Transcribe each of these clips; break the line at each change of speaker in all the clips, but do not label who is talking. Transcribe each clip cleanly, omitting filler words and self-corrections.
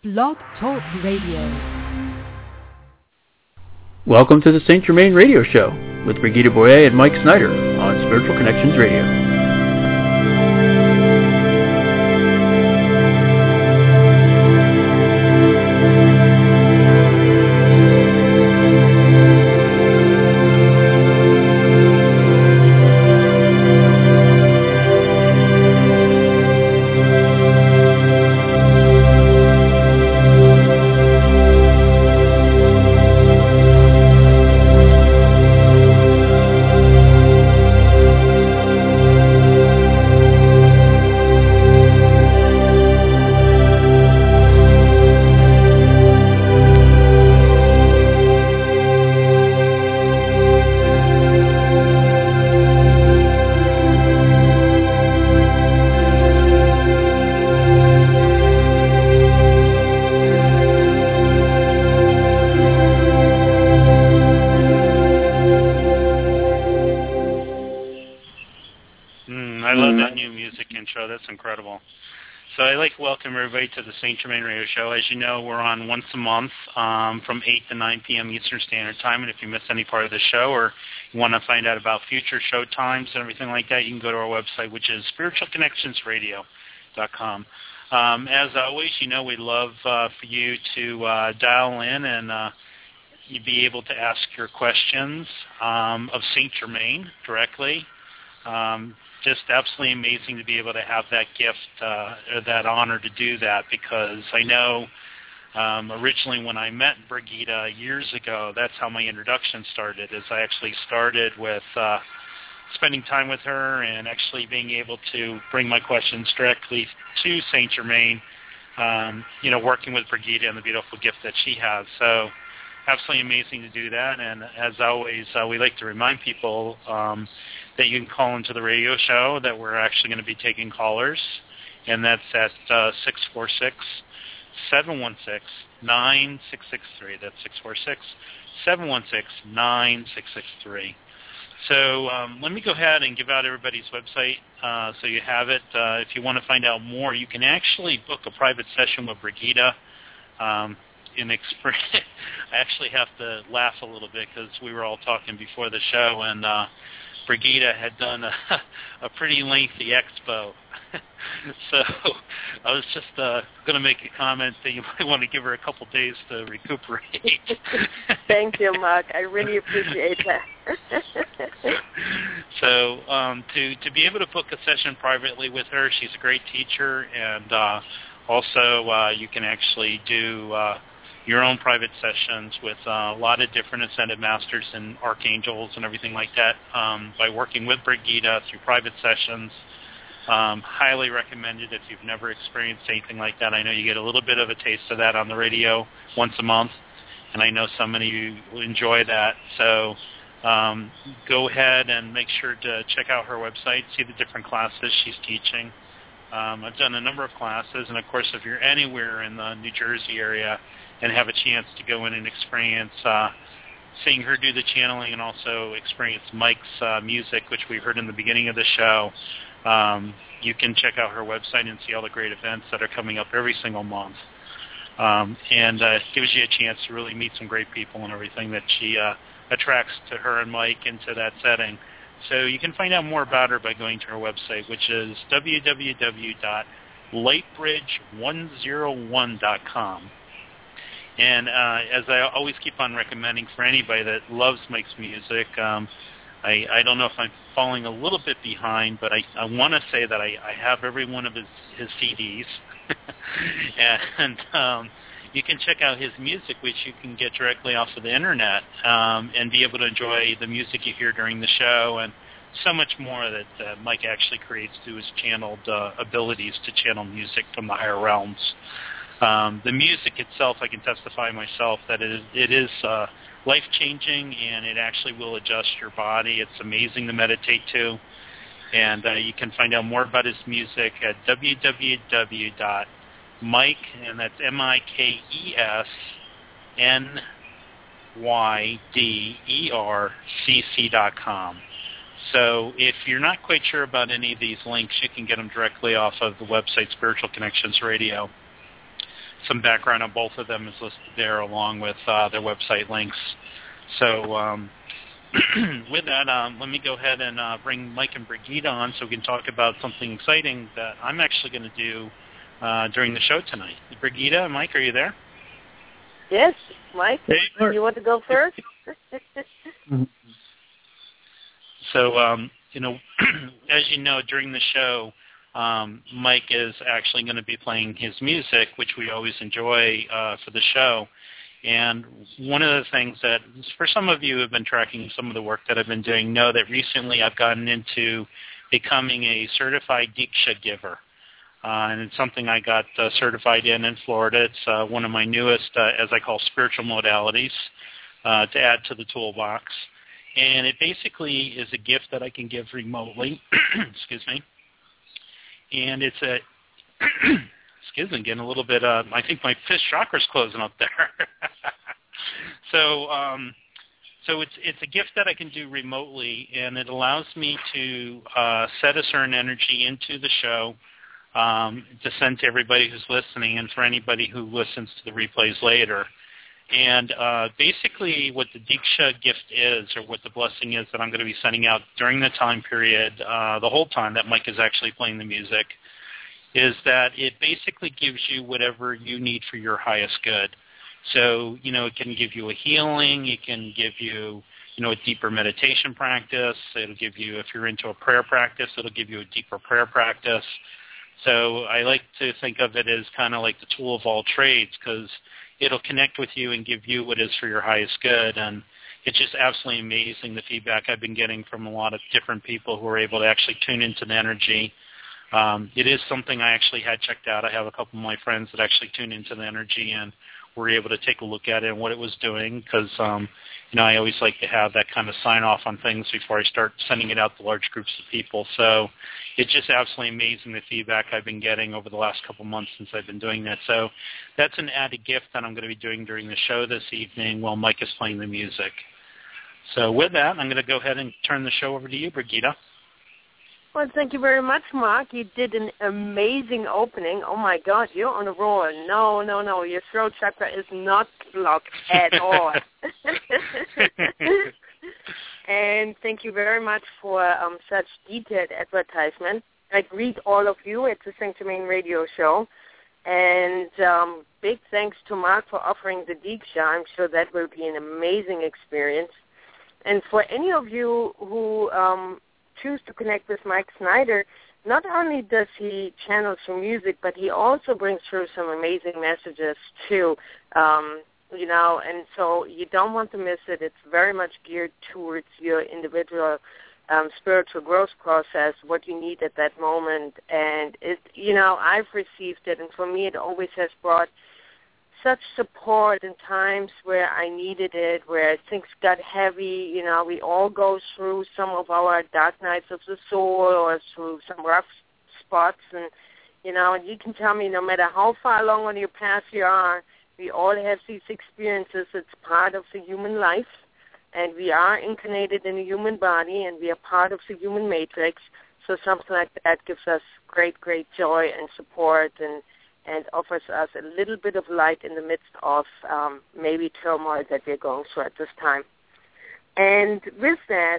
Blog Talk Radio.
Welcome to the St. Germain Radio Show with Brigitte Boyer and Mike Snyder on Spiritual Connections Radio.
To the St. Germain Radio Show. As you know, we're on once a month from 8 to 9 p.m. Eastern Standard Time, and if you miss any part of the show or you want to find out about future show times and everything like that, you can go to our website, which is spiritualconnectionsradio.com. As always, you know we'd love for you to dial in and you'd be able to ask your questions of St. Germain directly. Just absolutely amazing to be able to have that gift, or that honor to do that, because I know originally when I met Brigitte years ago, that's how my introduction started, is I actually started with spending time with her and actually being able to bring my questions directly to St. Germain, working with Brigitte and the beautiful gift that she has. So absolutely amazing to do that, and as always, we like to remind people that you can call into the radio show, that we're actually going to be taking callers, and that's at 646-716-9663. That's 646-716-9663. So let me go ahead and give out everybody's website so you have it. If you want to find out more, you can actually book a private session with Brigitte. I actually have to laugh a little bit because we were all talking before the show, and Brigitte had done a pretty lengthy expo. So I was just going to make a comment that you might want to give her a couple days to recuperate.
Thank you, Mark. I really appreciate that.
So to be able to book a session privately with her, she's a great teacher, and also you can actually do your own private sessions with a lot of different ascended masters and archangels and everything like that by working with Brigitte through private sessions. Highly recommended if you've never experienced anything like that. I know you get a little bit of a taste of that on the radio once a month, and I know so many of you enjoy that. So go ahead and make sure to check out her website, see the different classes she's teaching. I've done a number of classes, and of course if you're anywhere in the New Jersey area and have a chance to go in and experience seeing her do the channeling and also experience Mike's music, which we heard in the beginning of the show, you can check out her website and see all the great events that are coming up every single month. And it gives you a chance to really meet some great people and everything that she attracts to her and Mike into that setting. So you can find out more about her by going to her website, which is www.lightbridge101.com. And as I always keep on recommending for anybody that loves Mike's music, I don't know if I'm falling a little bit behind, but I want to say that I have every one of his CDs. And you can check out his music, which you can get directly off of the Internet, and be able to enjoy the music you hear during the show and so much more that Mike actually creates through his channeled abilities to channel music from the higher realms. The music itself, I can testify myself that it is life-changing, and it actually will adjust your body. It's amazing to meditate to. And you can find out more about his music at www.Mike, and that's MikeNYDERCC.com. So if you're not quite sure about any of these links, you can get them directly off of the website Spiritual Connections Radio. some background on both of them is listed there, along with their website links. So with that, let me go ahead and bring Mike and Brigitte on so we can talk about something exciting that I'm actually going to do during the show tonight. Brigitte and Mike, are you there?
Yes, Mike.
Hey,
you want to go first?
So, as you know, during the show, Mike is actually going to be playing his music, which we always enjoy for the show. And one of the things that, for some of you who have been tracking some of the work that I've been doing, know that recently I've gotten into becoming a certified Diksha giver. And it's something I got certified in Florida. It's one of my newest, as I call, spiritual modalities to add to the toolbox. And it basically is a gift that I can give remotely. Excuse me. And it's a, excuse me, getting a little bit, I think my fifth chakra's closing up there. So it's a gift that I can do remotely, and it allows me to set a certain energy into the show to send to everybody who's listening and for anybody who listens to the replays later. And basically what the Diksha gift is, or what the blessing is that I'm going to be sending out during the time period, the whole time that Mike is actually playing the music, is that it basically gives you whatever you need for your highest good. So, it can give you a healing. It can give you, a deeper meditation practice. It'll give you, if you're into a prayer practice, it'll give you a deeper prayer practice. So I like to think of it as kind of like the tool of all trades, because it'll connect with you and give you what is for your highest good. And it's just absolutely amazing, the feedback I've been getting from a lot of different people who are able to actually tune into the energy. It is something I actually had checked out. I have a couple of my friends that actually tune into the energy and were able to take a look at it and what it was doing, because I always like to have that kind of sign off on things before I start sending it out to large groups of people. So it's just absolutely amazing, the feedback I've been getting over the last couple of months since I've been doing that. So that's an added gift that I'm going to be doing during the show this evening while Mike is playing the music. So with that, I'm going to go ahead and turn the show over to you, Brigitte.
Well, thank you very much, Mark. You did an amazing opening. Oh, my God, you're on a roll. No. Your throat chakra is not blocked at all. And thank you very much for such detailed advertisement. I greet all of you at the Sanctimane Radio Show. And big thanks to Mark for offering the Diksha. I'm sure that will be an amazing experience. And for any of you who choose to connect with Mike Snyder, not only does he channel through music, but he also brings through some amazing messages too, and so you don't want to miss it. It's very much geared towards your individual spiritual growth process, what you need at that moment. And I've received it, and for me it always has brought such support in times where I needed it, where things got heavy. We all go through some of our dark nights of the soul or through some rough spots. And, and you can tell me no matter how far along on your path you are, we all have these experiences. It's part of the human life. And we are incarnated in a human body, and we are part of the human matrix. So something like that gives us great, great joy and support and offers us a little bit of light in the midst of maybe turmoil that we're going through at this time. And with that,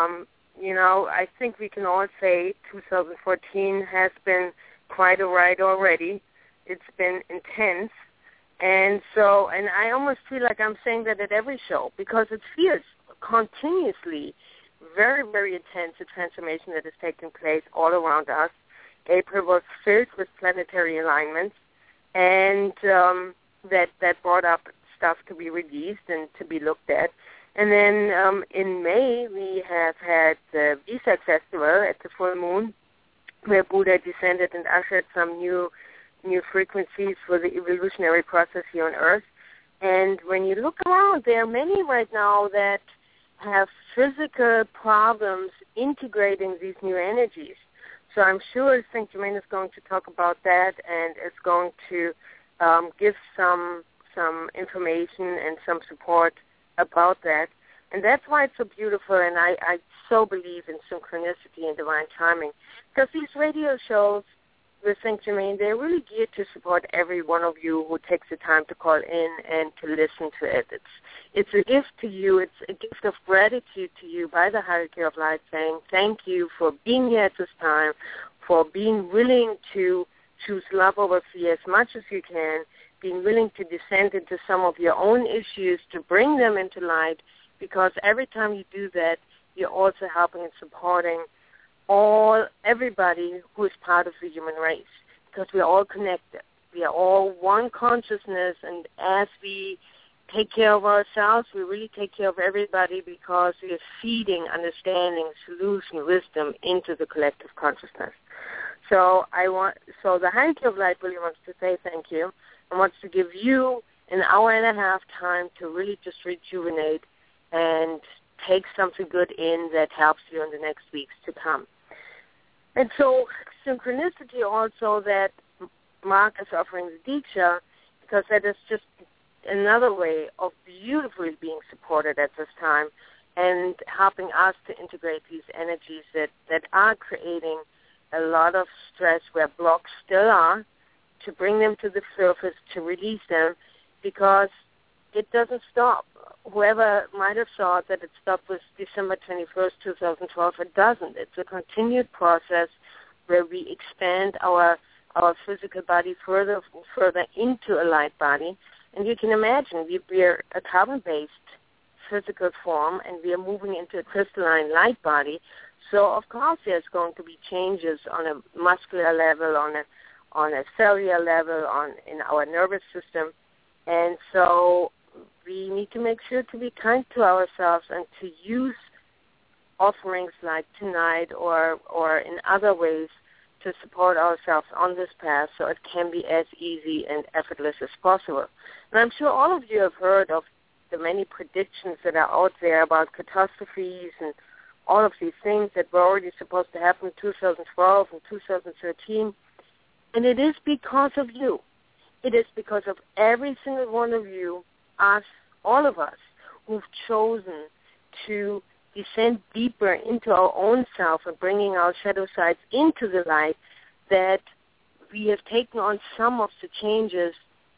I think we can all say 2014 has been quite a ride already. It's been intense. And I almost feel like I'm saying that at every show, because it feels continuously very, very intense, the transformation that is taking place all around us. April was filled with planetary alignments, and that brought up stuff to be released and to be looked at. And then in May, we have had the Vesak Festival at the full moon, where Buddha descended and ushered some new frequencies for the evolutionary process here on Earth. And when you look around, there are many right now that have physical problems integrating these new energies. So I'm sure Sanctimane is going to talk about that, and is going to give some information and some support about that. And that's why it's so beautiful, and I so believe in synchronicity and divine timing. Because these radio shows, with St. Germain, they're really geared to support every one of you who takes the time to call in and to listen to it. It's a gift to you. It's a gift of gratitude to you by the Hierarchy of Light, saying thank you for being here at this time, for being willing to choose love over fear as much as you can, being willing to descend into some of your own issues, to bring them into light, because every time you do that, you're also helping and supporting everybody who is part of the human race, because we are all connected. We are all one consciousness, and as we take care of ourselves, we really take care of everybody, because we are feeding understanding, solution, wisdom into the collective consciousness. So the Hierarchy of Light really wants to say thank you, and wants to give you an hour and a half time to really just rejuvenate and take something good in that helps you in the next weeks to come. And so synchronicity also that Mark is offering the Diksha, because that is just another way of beautifully being supported at this time and helping us to integrate these energies that are creating a lot of stress where blocks still are, to bring them to the surface, to release them, because it doesn't stop. Whoever might have thought that it stopped with December 21st, 2012, it doesn't. It's a continued process where we expand our physical body further into a light body. And you can imagine we are a carbon-based physical form, and we are moving into a crystalline light body. So, of course, there's going to be changes on a muscular level, on a cellular level, in our nervous system. And so we need to make sure to be kind to ourselves and to use offerings like tonight or in other ways to support ourselves on this path so it can be as easy and effortless as possible. And I'm sure all of you have heard of the many predictions that are out there about catastrophes and all of these things that were already supposed to happen in 2012 and 2013. And it is because of you. It is because of every single one of you, us, all of us, who've chosen to descend deeper into our own self and bringing our shadow sides into the light, that we have taken on some of the changes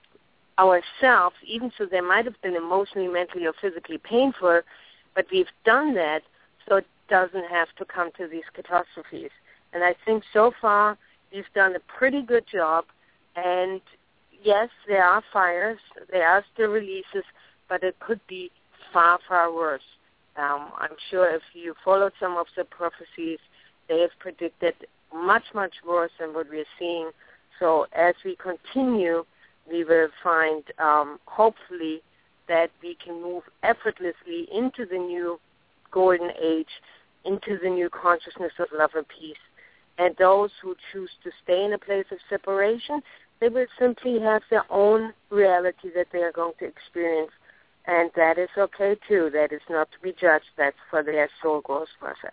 ourselves, even so they might have been emotionally, mentally, or physically painful, but we've done that so it doesn't have to come to these catastrophes. And I think so far we've done a pretty good job. And yes, there are fires, there are still releases, but it could be far, far worse. I'm sure if you followed some of the prophecies, they have predicted much, much worse than what we're seeing. So as we continue, we will find, hopefully, that we can move effortlessly into the new golden age, into the new consciousness of love and peace. And those who choose to stay in a place of separation, they will simply have their own reality that they are going to experience. And that is okay, too. That is not to be judged. That's for their soul growth process.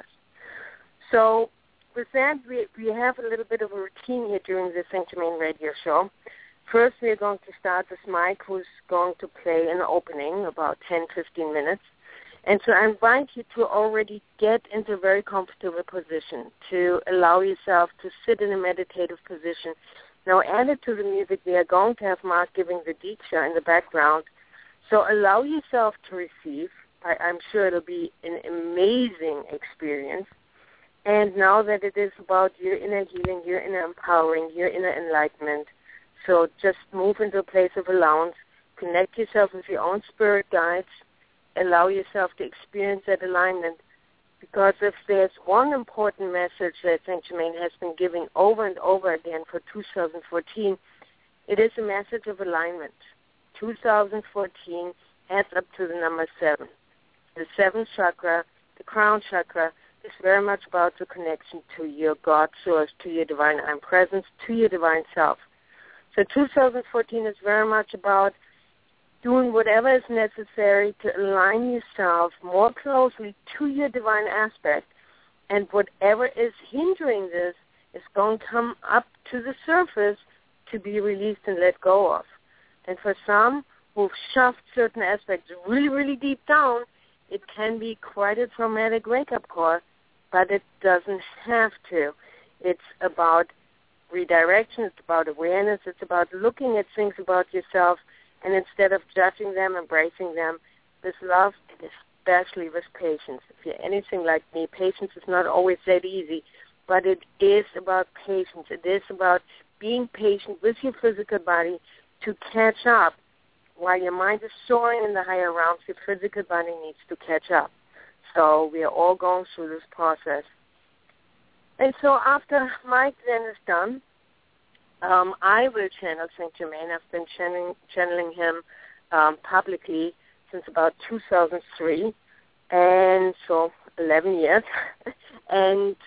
So with that, we have a little bit of a routine here during the St. Germain radio show. First, we're going to start with Mike, who's going to play an opening, about 10, 15 minutes. And so I invite you to already get into a very comfortable position, to allow yourself to sit in a meditative position. Now, added to the music, we are going to have Mark giving the Diksha in the background. So allow yourself to receive. I'm sure it'll be an amazing experience. And now that it is about your inner healing, your inner empowering, your inner enlightenment, so just move into a place of allowance, connect yourself with your own spirit guides, allow yourself to experience that alignment, because if there's one important message that St. Germain has been giving over and over again for 2014, it is a message of alignment. 2014 adds up to the number 7. The 7th chakra, the crown chakra, is very much about the connection to your God source, to your divine I'm presence, to your divine self. So 2014 is very much about doing whatever is necessary to align yourself more closely to your divine aspect. And whatever is hindering this is going to come up to the surface to be released and let go of. And for some who've shoved certain aspects really, really deep down, it can be quite a traumatic wake-up call, but it doesn't have to. It's about redirection. It's about awareness. It's about looking at things about yourself, and instead of judging them, embracing them with love, and especially with patience. If you're anything like me, patience is not always that easy, but it is about patience. It is about being patient with your physical body to catch up. While your mind is soaring in the higher realms, your physical body needs to catch up. So we are all going through this process. And so after Mike then is done, I will channel Saint Germain. I've been channeling him publicly since about 2003, and so 11 years. and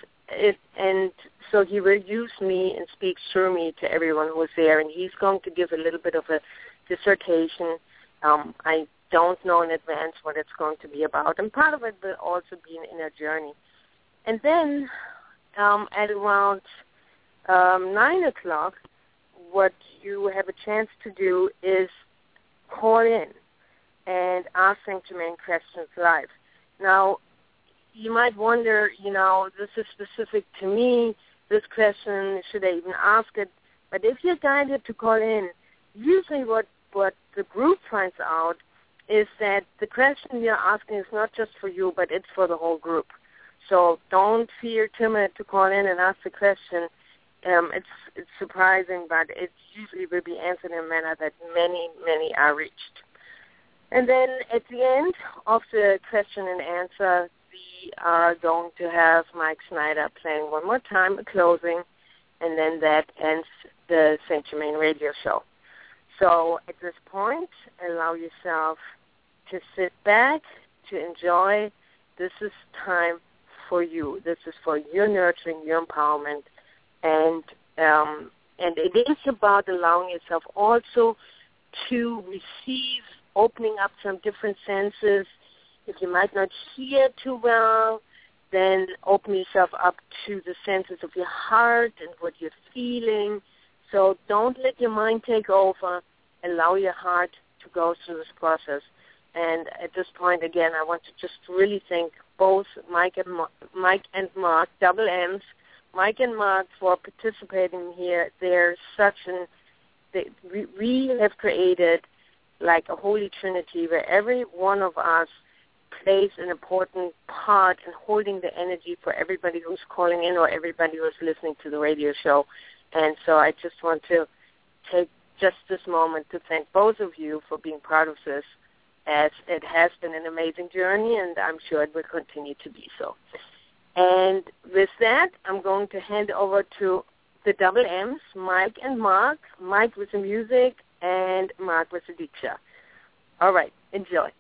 so he will use me and speak through me to everyone who is there, and he's going to give a little bit of a dissertation. I don't know in advance what it's going to be about, and part of it will also be an inner journey. And then at around 9 o'clock, what you have a chance to do is call in and ask Saint Germain questions live. Now, you might wonder, this is specific to me, this question, should I even ask it? But if you're guided to call in, usually what the group finds out is that the question you're asking is not just for you, but it's for the whole group. So don't feel timid to call in and ask the question. It's surprising, but it usually will be answered in a manner that many, many are reached. And then at the end of the question and answer, we are going to have Mike Snyder playing one more time, a closing, and then that ends the Saint Germain radio show. So at this point, allow yourself to sit back, to enjoy. This is time for you. This is for your nurturing, your empowerment, and it is about allowing yourself also to receive, opening up some different senses. If you might not hear too well, then open yourself up to the senses of your heart and what you're feeling. So don't let your mind take over. Allow your heart to go through this process. And at this point, again, I want to just really thank both Mike and Mark, double M's, Mike and Mark, for participating here. We have created like a holy trinity where every one of us plays an important part in holding the energy for everybody who's calling in or everybody who's listening to the radio show. And so I just want to take just this moment to thank both of you for being part of this, as it has been an amazing journey, and I'm sure it will continue to be so. And with that, I'm going to hand over to the double M's, Mike and Mark, Mike with the music and Mark with the Diksha. All right, enjoy.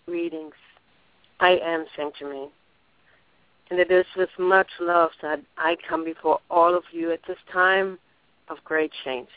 Greetings. I am Saint Germain. And it is with much love that I come before all of you at this time of great change.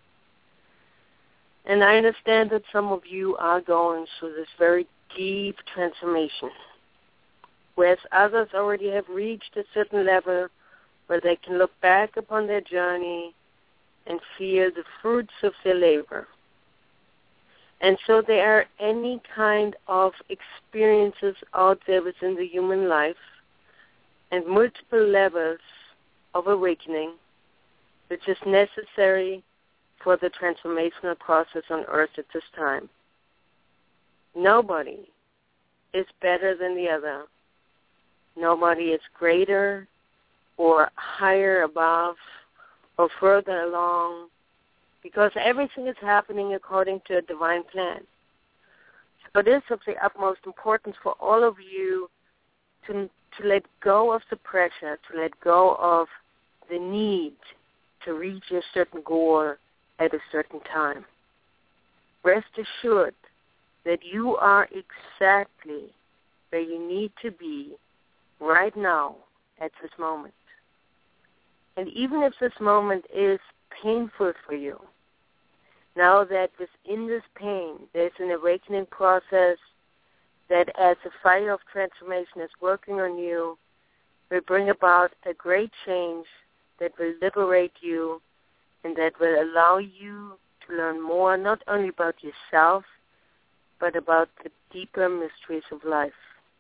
And I understand that some of you are going through this very deep transformation, whereas others already have reached a certain level where they can look back upon their journey and feel the fruits of their labor. And so there are any kind of experiences out there within the human life and multiple levels of awakening, which is necessary for the transformational process on earth at this time. Nobody is better than the other. Nobody is greater or higher above or further along, because everything is happening according to a divine plan. So it is of the utmost importance for all of you to let go of the pressure, to let go of the need to reach a certain goal at a certain time. Rest assured that you are exactly where you need to be right now at this moment. And even if this moment is painful for you, now that within this pain there's an awakening process that as the fire of transformation is working on you, will bring about a great change that will liberate you and that will allow you to learn more, not only about yourself, but about the deeper mysteries of life.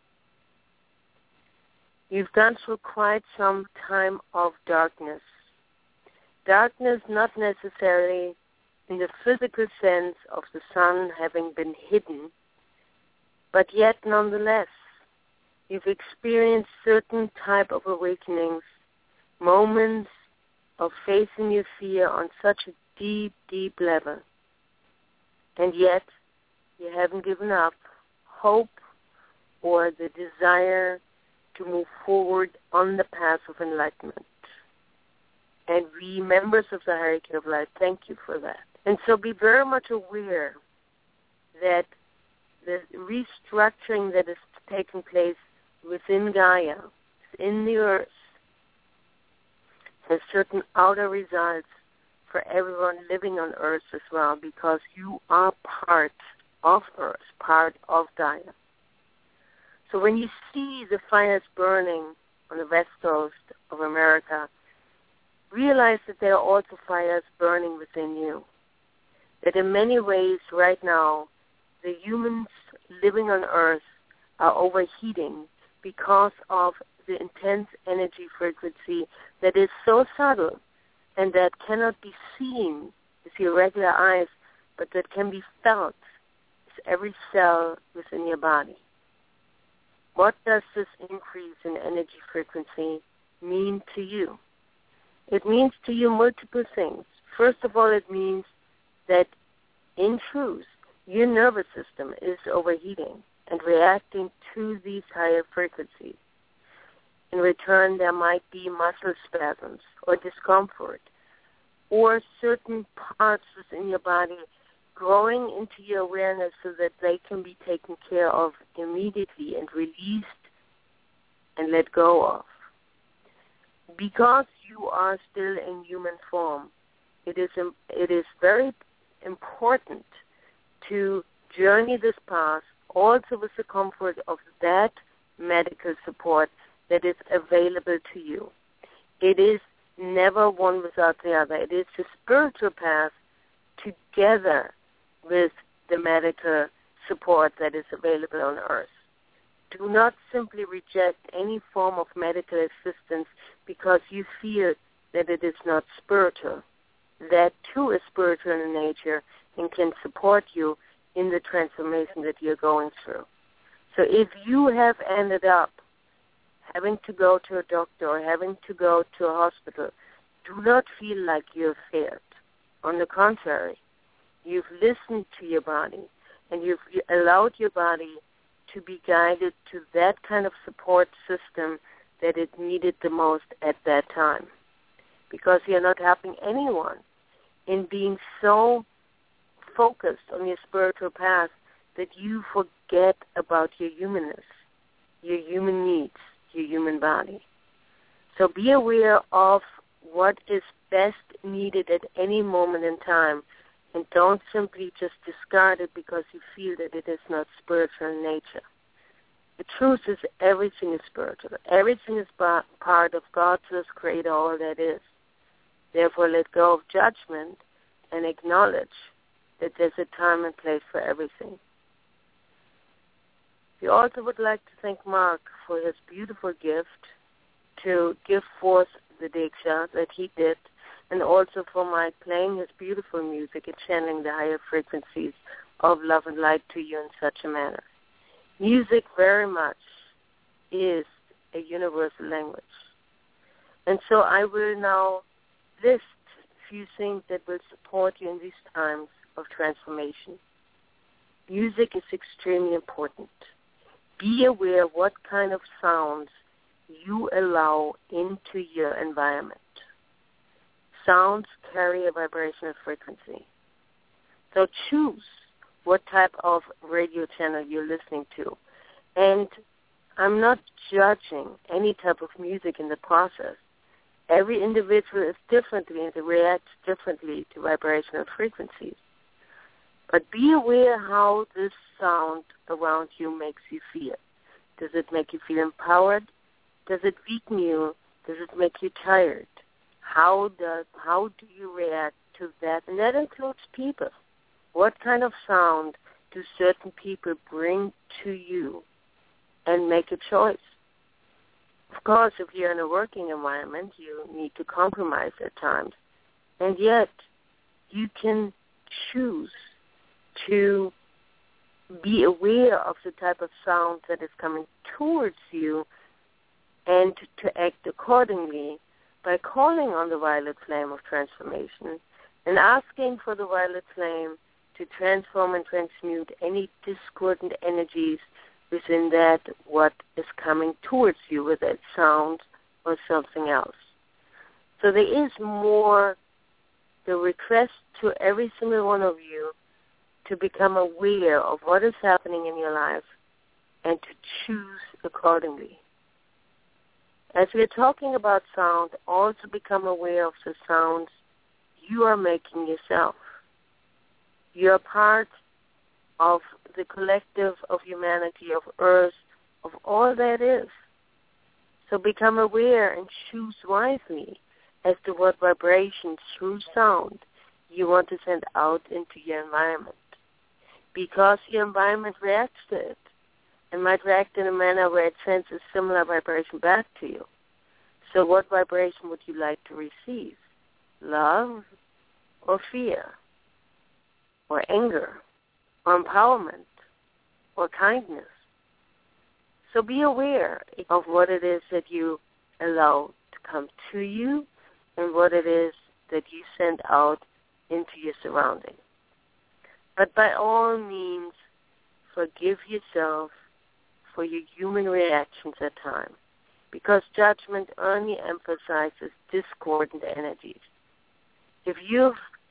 You've gone through quite some time of darkness. Darkness not necessarily in the physical sense of the sun having been hidden, but yet nonetheless, you've experienced certain type of awakenings, moments of facing your fear on such a deep, deep level. And yet, you haven't given up hope or the desire to move forward on the path of enlightenment. And we, members of the hierarchy of life, thank you for that. And so be very much aware that the restructuring that is taking place within Gaia, in the earth, has certain outer results for everyone living on earth as well, because you are part of earth, part of Gaia. So when you see the fires burning on the west coast of America, realize that there are also fires burning within you. That in many ways right now, the humans living on earth are overheating because of the intense energy frequency that is so subtle and that cannot be seen with your regular eyes, but that can be felt with every cell within your body. What does this increase in energy frequency mean to you? It means to you multiple things. First of all, it means that in truth, your nervous system is overheating and reacting to these higher frequencies. In return, there might be muscle spasms or discomfort or certain parts within your body growing into your awareness so that they can be taken care of immediately and released and let go of. Because you are still in human form, it is very important to journey this path also with the comfort of that medical support that is available to you. It is never one without the other. It is the spiritual path together with the medical support that is available on earth. Do not simply reject any form of medical assistance because you feel that it is not spiritual. That too is spiritual in nature and can support you in the transformation that you're going through. So if you have ended up having to go to a doctor or having to go to a hospital, do not feel like you've failed. On the contrary, you've listened to your body and you've allowed your body to be guided to that kind of support system that it needed the most at that time. Because you're not helping anyone in being so focused on your spiritual path that you forget about your humanness, your human needs, your human body. So be aware of what is best needed at any moment in time, and don't simply just discard it because you feel that it is not spiritual in nature. The truth is everything is spiritual. Everything is part of God's creator, all that is. Therefore, let go of judgment and acknowledge that there's a time and place for everything. We also would like to thank Mark for his beautiful gift to give forth the Diksha that he did, and also for Mike playing his beautiful music and channeling the higher frequencies of love and light to you in such a manner. Music very much is a universal language. And so I will now list a few things that will support you in these times of transformation. Music is extremely important. Be aware what kind of sounds you allow into your environment. Sounds carry a vibrational frequency. So choose what type of radio channel you're listening to. And I'm not judging any type of music in the process. Every individual is differently and reacts differently to vibrational frequencies. But be aware how this sound around you makes you feel. Does it make you feel empowered? Does it weaken you? Does it make you tired? How do you react to that? And that includes people. What kind of sound do certain people bring to you? And make a choice. Of course, if you're in a working environment, you need to compromise at times. And yet, you can choose to be aware of the type of sound that is coming towards you and to act accordingly by calling on the violet flame of transformation and asking for the violet flame to transform and transmute any discordant energies within that what is coming towards you, whether it's sound or something else. So there is more the request to every single one of you to become aware of what is happening in your life and to choose accordingly. As we're talking about sound, also become aware of the sounds you are making yourself. You are part of the collective of humanity, of Earth, of all that is. So become aware and choose wisely as to what vibrations through sound you want to send out into your environment. Because your environment reacts to it and might react in a manner where it sends a similar vibration back to you. So what vibration would you like to receive? Love or fear? Or anger? Or empowerment? Or kindness? So be aware of what it is that you allow to come to you and what it is that you send out into your surroundings. But by all means, forgive yourself for your human reactions at times, because judgment only emphasizes discordant energies. If you've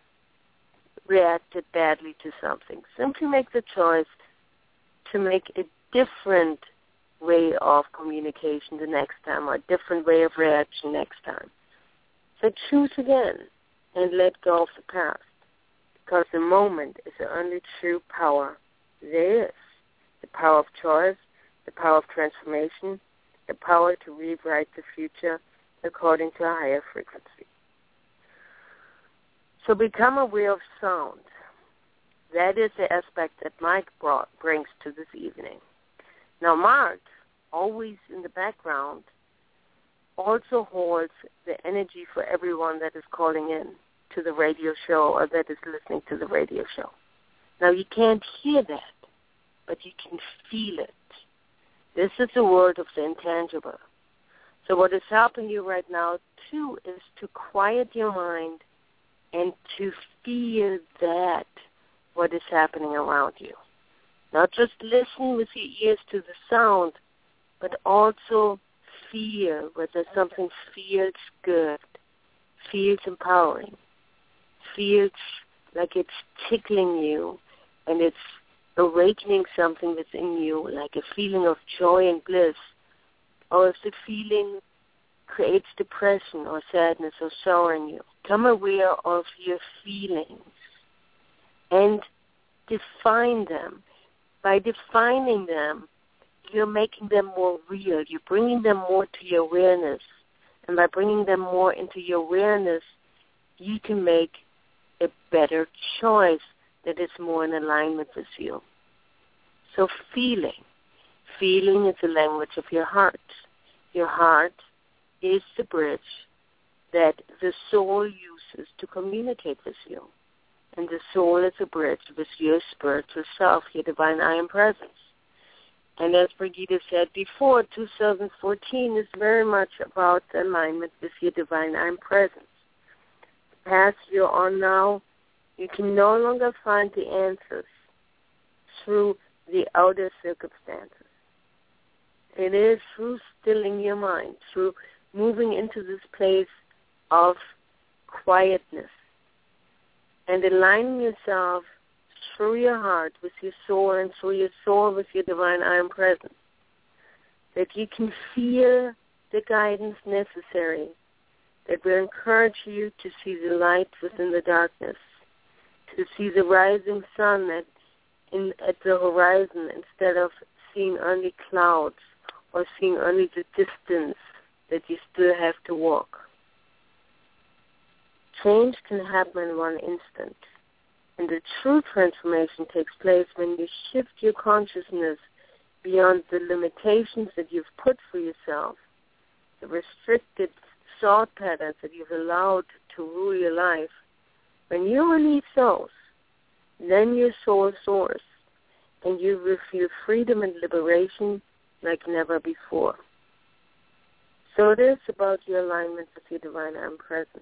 reacted badly to something, simply make the choice to make a different way of communication the next time, or a different way of reaction next time. So choose again and let go of the past, because the moment is the only true power there is. The power of choice, the power of transformation, the power to rewrite the future according to a higher frequency. So become aware of sound. That is the aspect that Mike brings to this evening. Now, Mark, always in the background, also holds the energy for everyone that is calling in to the radio show or that is listening to the radio show. Now, you can't hear that, but you can feel it. This is the world of the intangible. So what is helping you right now, too, is to quiet your mind and to feel that what is happening around you. Not just listen with your ears to the sound, but also feel whether something feels good, feels empowering, feels like it's tickling you and it's awakening something within you, like a feeling of joy and bliss, or if the feeling creates depression or sadness or sorrow in you, become aware of your feelings and define them. By defining them, you're making them more real. You're bringing them more to your awareness. And by bringing them more into your awareness, you can make a better choice that is more in alignment with you. So feeling is the language of your heart. Your heart is the bridge that the soul uses to communicate with you. And the soul is a bridge with your spiritual self, your divine I Am presence. And as Brigitte said before, 2014 is very much about the alignment with your divine I Am presence. The path you're on now, you can no longer find the answers through the outer circumstances. It is through stilling your mind, through moving into this place of quietness and aligning yourself through your heart with your soul and through your soul with your divine I Am presence, that you can feel the guidance necessary that will encourage you to see the light within the darkness, to see the rising sun at the horizon instead of seeing only clouds or seeing only the distance that you still have to walk. Change can happen in one instant. And the true transformation takes place when you shift your consciousness beyond the limitations that you've put for yourself, the restricted thought patterns that you've allowed to rule your life. When you release those, then your soul soars, and you will feel freedom and liberation like never before. So it is about your alignment with your divine I Am presence.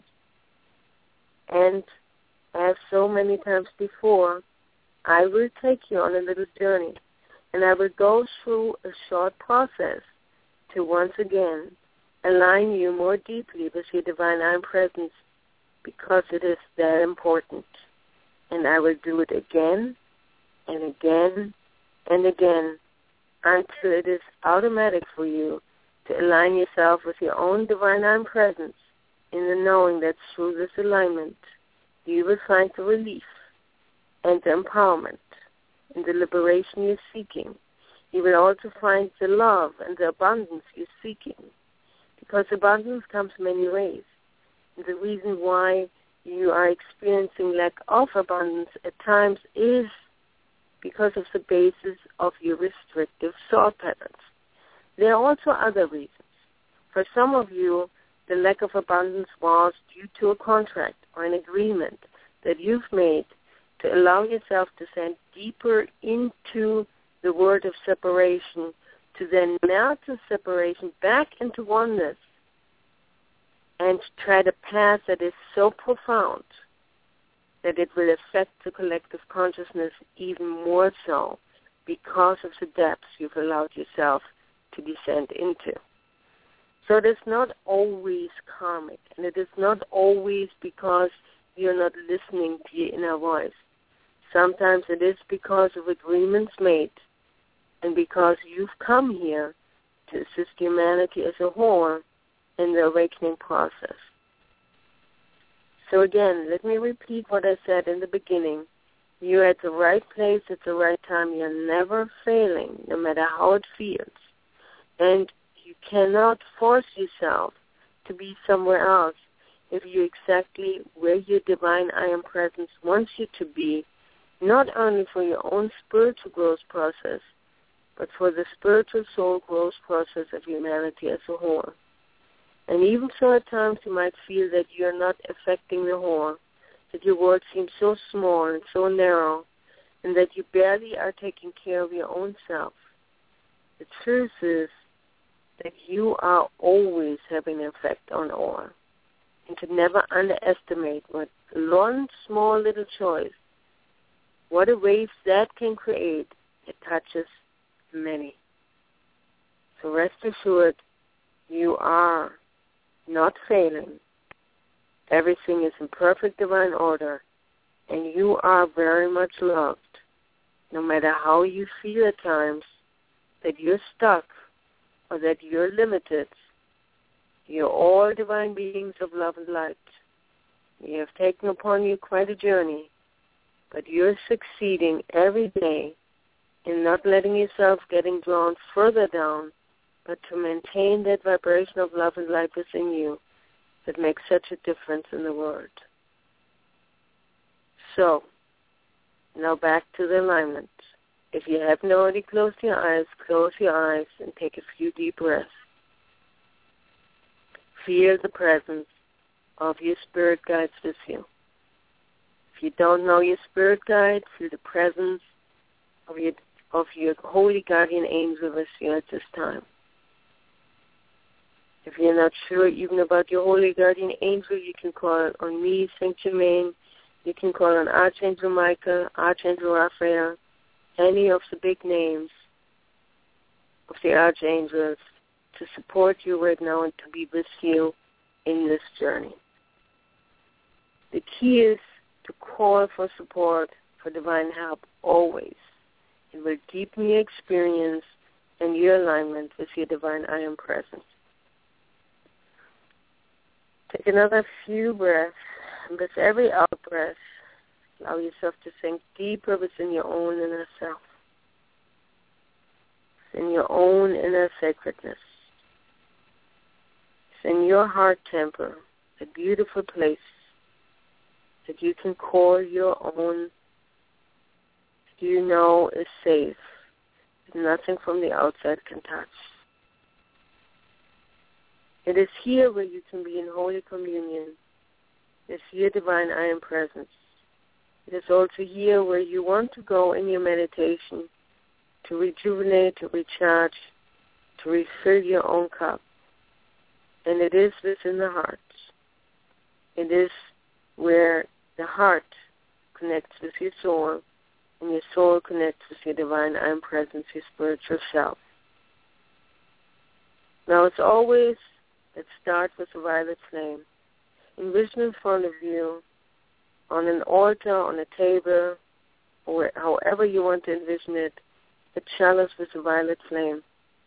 And as so many times before, I will take you on a little journey, and I will go through a short process to once again align you more deeply with your divine I Am presence, because it is that important. And I will do it again and again and again until it is automatic for you to align yourself with your own divine I Am presence, in the knowing that through this alignment you will find the relief and the empowerment and the liberation you're seeking. You will also find the love and the abundance you're seeking, because abundance comes many ways. And the reason why you are experiencing lack of abundance at times is because of the basis of your restrictive thought patterns. There are also other reasons. For some of you, the lack of abundance was due to a contract or an agreement that you've made to allow yourself to send deeper into the world of separation, to then melt the separation back into oneness and tread a path that is so profound that it will affect the collective consciousness even more so because of the depths you've allowed yourself to descend into. So it is not always karmic, and it is not always because you're not listening to your inner voice. Sometimes it is because of agreements made and because you've come here to assist humanity as a whole in the awakening process. So again, let me repeat what I said in the beginning. You're at the right place at the right time. You're never failing, no matter how it feels. And you cannot force yourself to be somewhere else if you're exactly where your divine I Am presence wants you to be, not only for your own spiritual growth process, but for the spiritual soul growth process of humanity as a whole. And even so at times you might feel that you're not affecting the whole, that your world seems so small and so narrow, and that you barely are taking care of your own self. The truth is that you are always having an effect on all, and to never underestimate what one small little choice, what a wave that can create. It touches many. So rest assured, you are not failing. Everything is in perfect divine order, and you are very much loved. no matter how you feel at times that you're stuck or that you're limited, you're all divine beings of love and light. You have taken upon you quite a journey, but you're succeeding every day in not letting yourself getting drawn further down, but to maintain that vibration of love and light within you that makes such a difference in the world. So, now back to the alignment. If you haven't already closed your eyes and take a few deep breaths. Feel the presence of your spirit guides with you. If you don't know your spirit guide, feel the presence of your holy guardian angel with you at this time. If you're not sure even about your holy guardian angel, you can call on me, Saint Germain. You can call on Archangel Michael, Archangel Raphael, any of the big names of the archangels to support you right now and to be with you in this journey. The key is to call for support, for divine help, always. It will deepen your experience and your alignment with your divine I Am presence. Take another few breaths, and with every out-breath, allow yourself to sink deeper within your own inner self, within your own inner sacredness, within your heart temple, a beautiful place that you can call your own, you know is safe, that nothing from the outside can touch. It is here where you can be in holy communion. It is your divine I Am presence. It is also here where you want to go in your meditation to rejuvenate, to recharge, to refill your own cup. And it is within the heart. It is where the heart connects with your soul, and your soul connects with your divine I Am presence, your spiritual self. Now it's always, let's start with the violet flame. Envision in front of you, on an altar, on a table, or however you want to envision it, a chalice with a violet flame.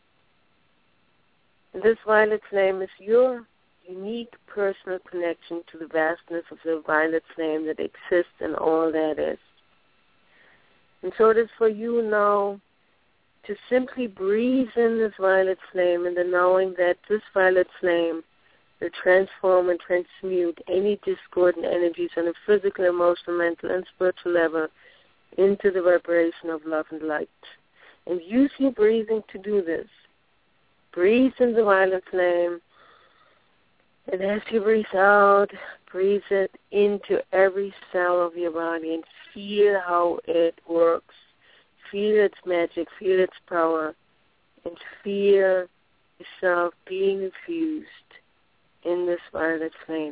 And this violet flame is your unique personal connection to the vastness of the violet flame that exists in all that is. And so it is for you now to simply breathe in this violet flame and the knowing that this violet flame will transform and transmute any discordant energies on a physical, emotional, mental, and spiritual level into the vibration of love and light. And use your breathing to do this. Breathe in the violet flame, and as you breathe out, breathe it into every cell of your body and feel how it works. Feel its magic, feel its power, and feel yourself being infused in this violet flame.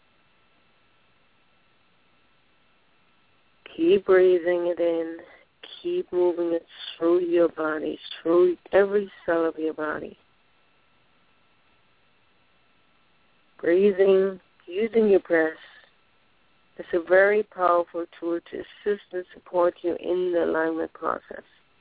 Keep breathing it in. Keep moving it through your body, through every cell of your body. Breathing, using your breath, is a very powerful tool to assist and support you in the alignment process.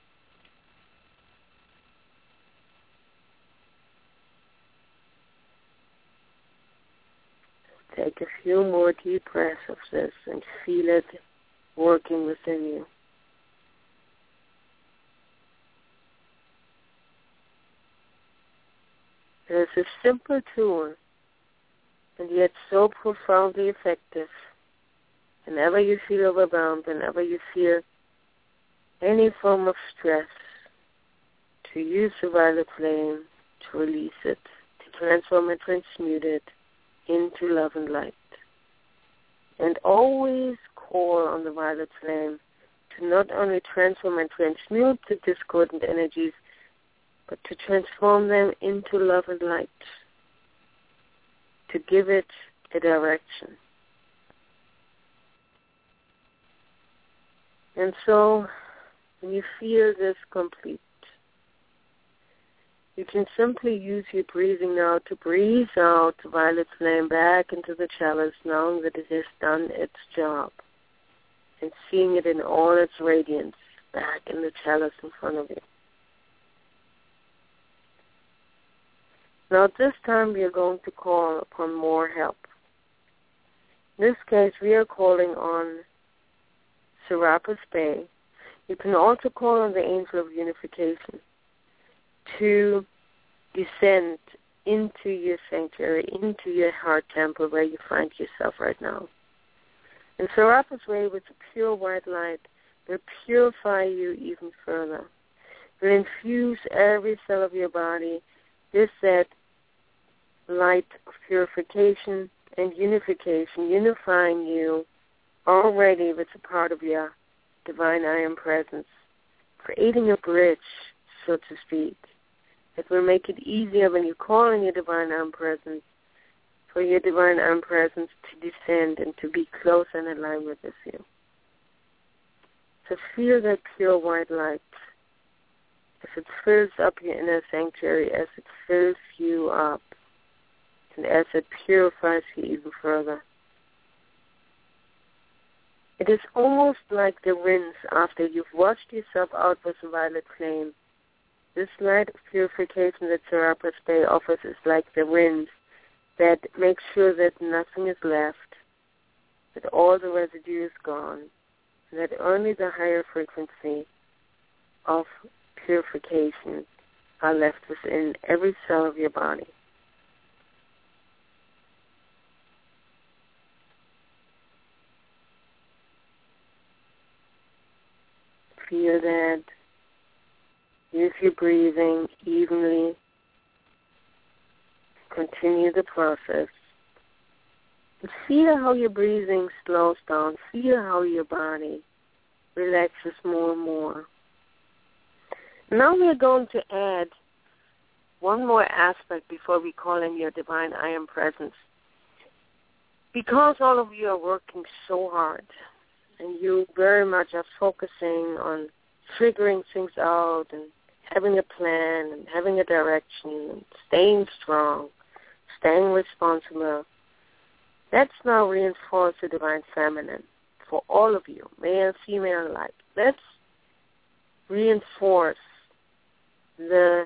Take a few more deep breaths of this and feel it working within you. It is a simple tool and yet so profoundly effective. Whenever you feel overwhelmed, whenever you feel any form of stress, to use the violet flame to release it, to transform and transmute it into love and light. And always call on the violet flame to not only transform and transmute the discordant energies, but to transform them into love and light, to give it a direction. And so, when you feel this complete, you can simply use your breathing now to breathe out the violet flame back into the chalice, knowing that it has done its job, and seeing it in all its radiance, back in the chalice in front of you. Now at this time we are going to call upon more help. In this case we are calling on Serapis Bey. You can also call on the Angel of Unification to descend into your sanctuary, into your heart temple where you find yourself right now. And Serapis Bey, with the pure white light, will purify you even further. Will infuse every cell of your body with that light of purification and unification, unifying you already with a part of your divine I Am presence, creating a bridge, so to speak. It will make it easier when you call on your divine I Am presence, for your divine I Am presence to descend and to be close and in alignment with you. So feel that pure white light as it fills up your inner sanctuary, as it fills you up, and as it purifies you even further. It is almost like the rinse after you've washed yourself out with a violet flame. This light of purification that Serapis Bey offers is like the rinse that makes sure that nothing is left, that all the residue is gone, and that only the higher frequency of purification are left within every cell of your body. Feel that. Use your breathing evenly. Continue the process. And feel how your breathing slows down. Feel how your body relaxes more and more. Now we are going to add one more aspect before we call in your divine I Am presence. Because all of you are working so hard, and you very much are focusing on figuring things out and having a plan and having a direction and staying strong, staying responsible. Let's now reinforce the divine feminine for all of you, male and female alike. Let's reinforce the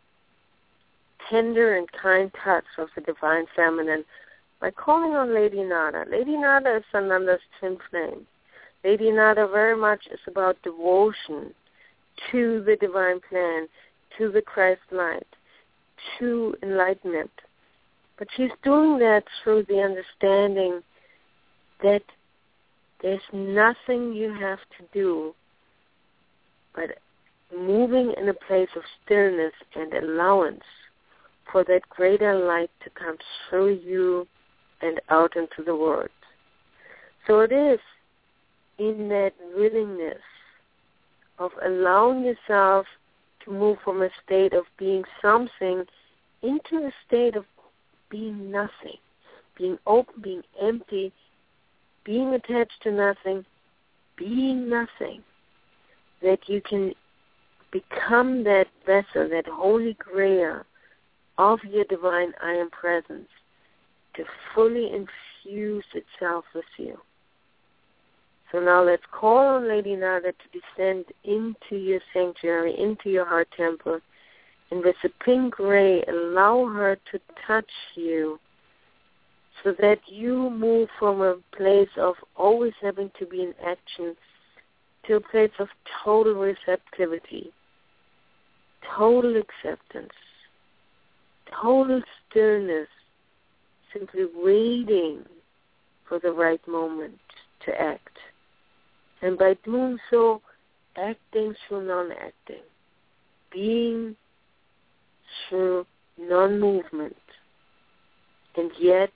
tender and kind touch of the divine feminine by calling on Lady Nada. Lady Nada is Sananda's twin flame. Lady Nada very much is about devotion to the divine plan, to the Christ light, to enlightenment. But she's doing that through the understanding that there's nothing you have to do but moving in a place of stillness and allowance for that greater light to come through you and out into the world. So it is in that willingness of allowing yourself to move from a state of being something into a state of being nothing, being open, being empty, being attached to nothing, being nothing, that you can become that vessel, that holy grail of your divine I Am presence to fully infuse itself with you. So now let's call on Lady Nada to descend into your sanctuary, into your heart temple, and with the pink ray, allow her to touch you so that you move from a place of always having to be in action to a place of total receptivity, total acceptance, total stillness, simply waiting for the right moment to act. And by doing so, acting through non-acting, being through non-movement, and yet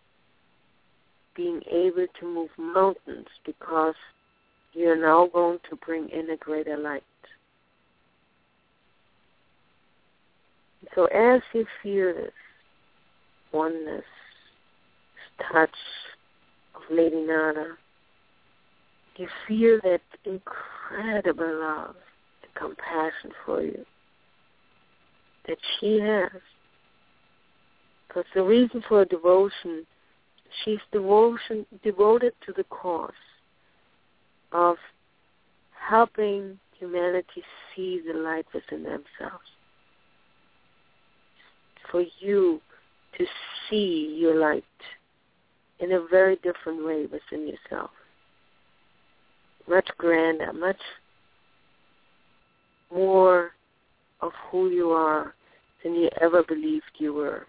being able to move mountains because you're now going to bring in a greater light. So as you feel this oneness, this touch of Lady Nada, you feel that incredible love and compassion for you that she has. Because the reason for devotion, she's devoted to the cause of helping humanity see the light within themselves. For you to see your light in a very different way within yourself. Much grander, much more of who you are than you ever believed you were.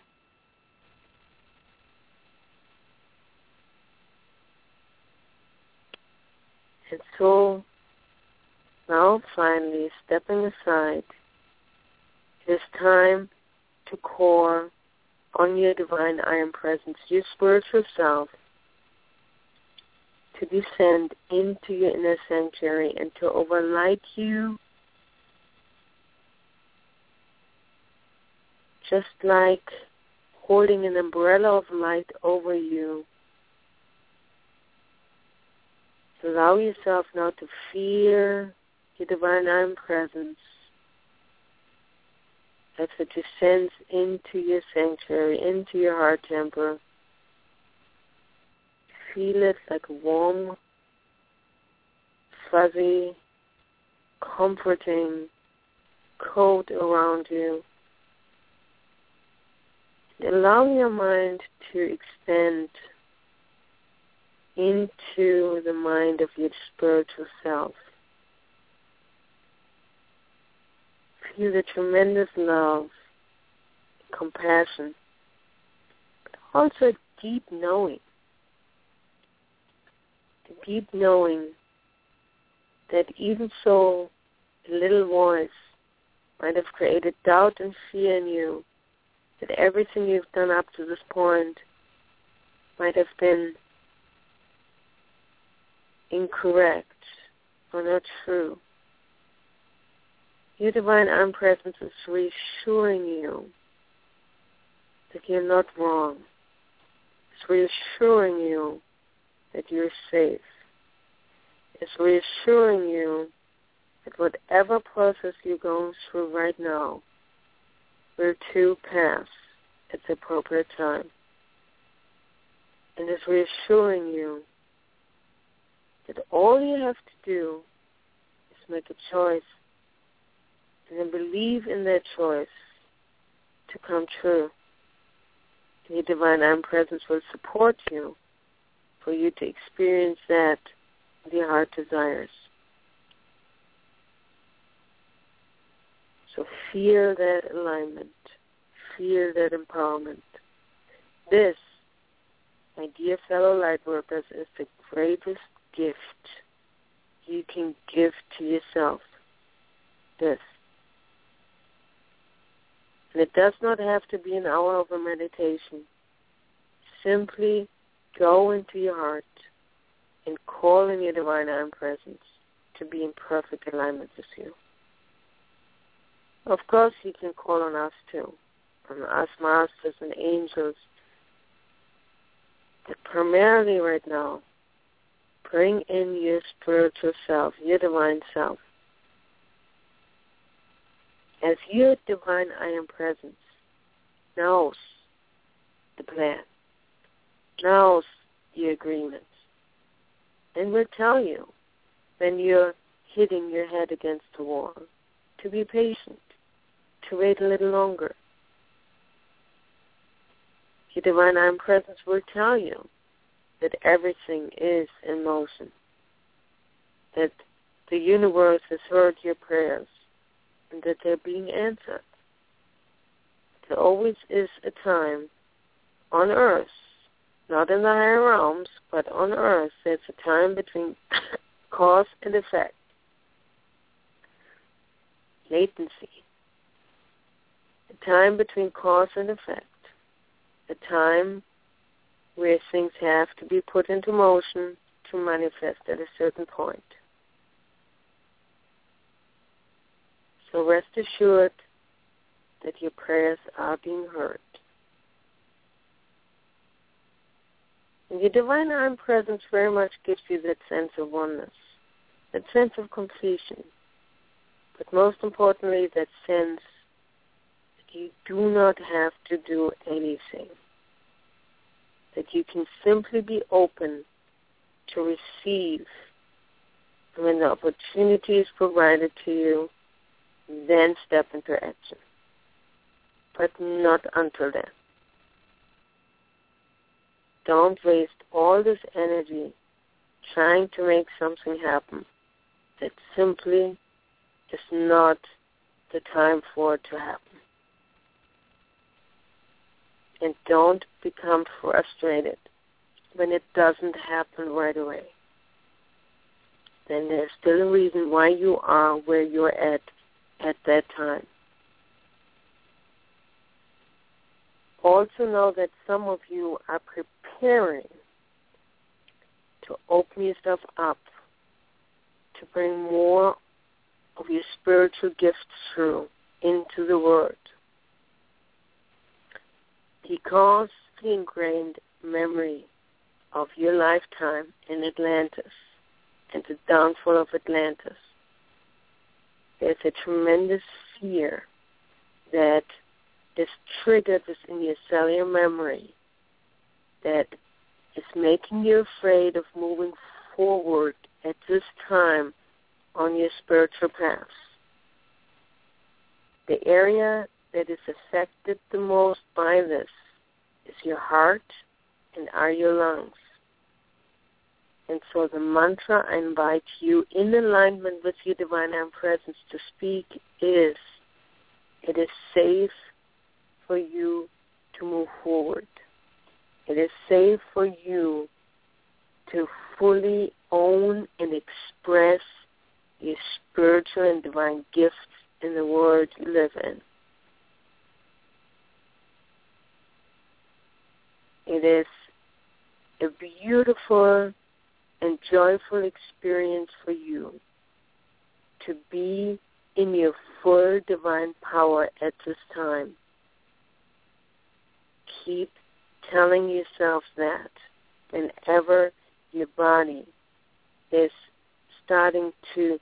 And so, now finally, stepping aside, it is time to call on your divine I Am Presence, your spiritual self, to descend into your inner sanctuary and to overlight you, just like holding an umbrella of light over you. Allow yourself now to feel your divine I Am Presence as it descends into your sanctuary, into your heart temple. Feel it like a warm, fuzzy, comforting coat around you. Allow your mind to extend into the mind of your spiritual self. Feel the tremendous love, compassion, but also deep knowing. The deep knowing that even so a little voice might have created doubt and fear in you, that everything you've done up to this point might have been incorrect or not true. Your divine I Am Presence is reassuring you that you're not wrong. It's reassuring you that you're safe. It's reassuring you that whatever process you're going through right now will too pass at the appropriate time. And it's reassuring you that all you have to do is make a choice and then believe in that choice to come true. And your divine I Am Presence will support you for you to experience that your heart desires. So feel that alignment. Feel that empowerment. This, my dear fellow lightworkers, is the greatest gift you can give to yourself. This. And it does not have to be an hour of a meditation. Simply go into your heart and call in your divine I Am Presence to be in perfect alignment with you. Of course, you can call on us too, on us masters and angels. But primarily right now, bring in your spiritual self, your divine self. As your divine I Am Presence knows the plan, knows the agreements, and will tell you when you're hitting your head against the wall to be patient, to wait a little longer. Your divine I Am Presence will tell you that everything is in motion, that the universe has heard your prayers, and that they're being answered. There always is a time on earth, not in the higher realms, but on earth, there's a time between cause and effect. Latency. A time between cause and effect. A time where things have to be put into motion to manifest at a certain point. So rest assured that your prayers are being heard. And your divine I Am Presence very much gives you that sense of oneness, that sense of completion, but most importantly, that sense that you do not have to do anything, that you can simply be open to receive And when the opportunity is provided to you, then step into action. But not until then. Don't waste all this energy trying to make something happen that simply is not the time for it to happen. And don't become frustrated when it doesn't happen right away. Then there's still a reason why you are where you're at that time. Also know that some of you are preparing to open yourself up to bring more of your spiritual gifts through into the world. Because the ingrained memory of your lifetime in Atlantis and the downfall of Atlantis, there's a tremendous fear that is triggered within your cellular memory that is making you afraid of moving forward at this time on your spiritual path. The area that is affected the most by this is your heart and are your lungs. And so the mantra I invite you in alignment with your Divine Arm Presence to speak is, it is safe for you to move forward. It is safe for you to fully own and express your spiritual and divine gifts in the world you live in. It is a beautiful and joyful experience for you to be in your full divine power at this time. Keep telling yourself that whenever your body is starting to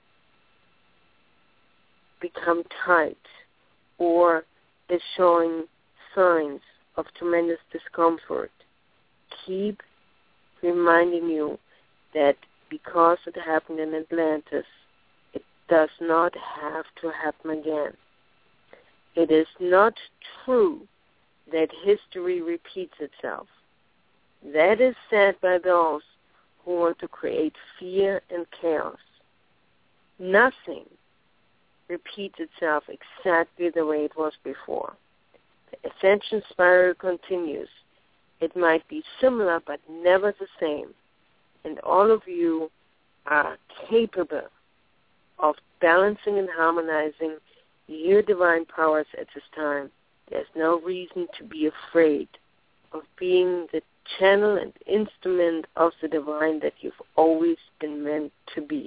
become tight or is showing signs of tremendous discomfort, keep reminding you that because it happened in Atlantis, it does not have to happen again. It is not true that history repeats itself. That is said by those who want to create fear and chaos. Nothing repeats itself exactly the way it was before. The ascension spiral continues. It might be similar but never the same. And all of you are capable of balancing and harmonizing your divine powers at this time. There's no reason to be afraid of being the channel and instrument of the divine that you've always been meant to be.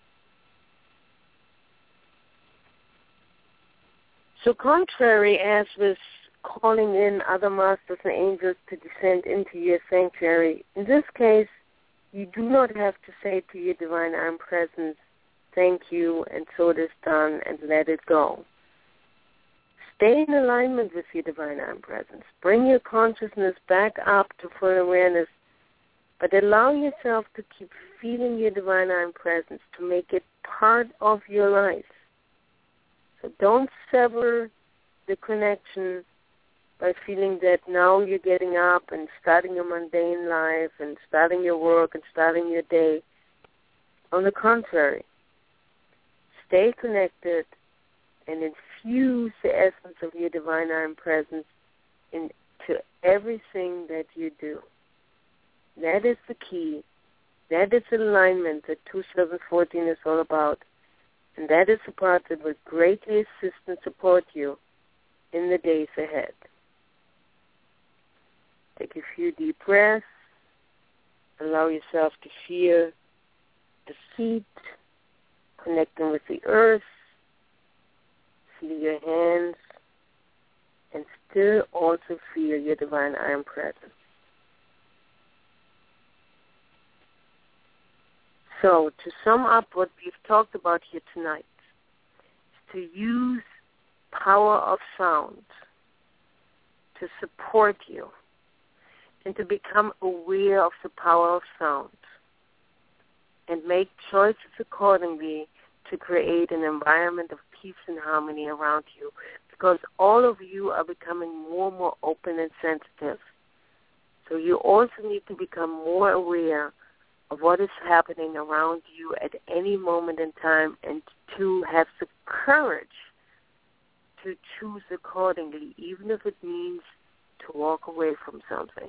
So contrary as with calling in other masters and angels to descend into your sanctuary, in this case, you do not have to say to your Divine Arm Presence, thank you, and so it is done, and let it go. Stay in alignment with your Divine Arm Presence. Bring your consciousness back up to full awareness, but allow yourself to keep feeling your Divine Arm Presence, to make it part of your life. So don't sever the connection by feeling that now you're getting up and starting your mundane life and starting your work and starting your day. On the contrary, stay connected and infuse the essence of your Divine Arm Presence into everything that you do. That is the key. That is the alignment that 2714 is all about. And that is the part that will greatly assist and support you in the days ahead. Take a few deep breaths. Allow yourself to feel the feet connecting with the earth. Feel your hands. And still also feel your Divine Arm Presence. So to sum up what we've talked about here tonight, is to use power of sound to support you and to become aware of the power of sound. and make choices accordingly to create an environment of peace and harmony around you, because all of you are becoming more and more open and sensitive. So you also need to become more aware of what is happening around you at any moment in time, and to have the courage to choose accordingly, even if it means to walk away from something.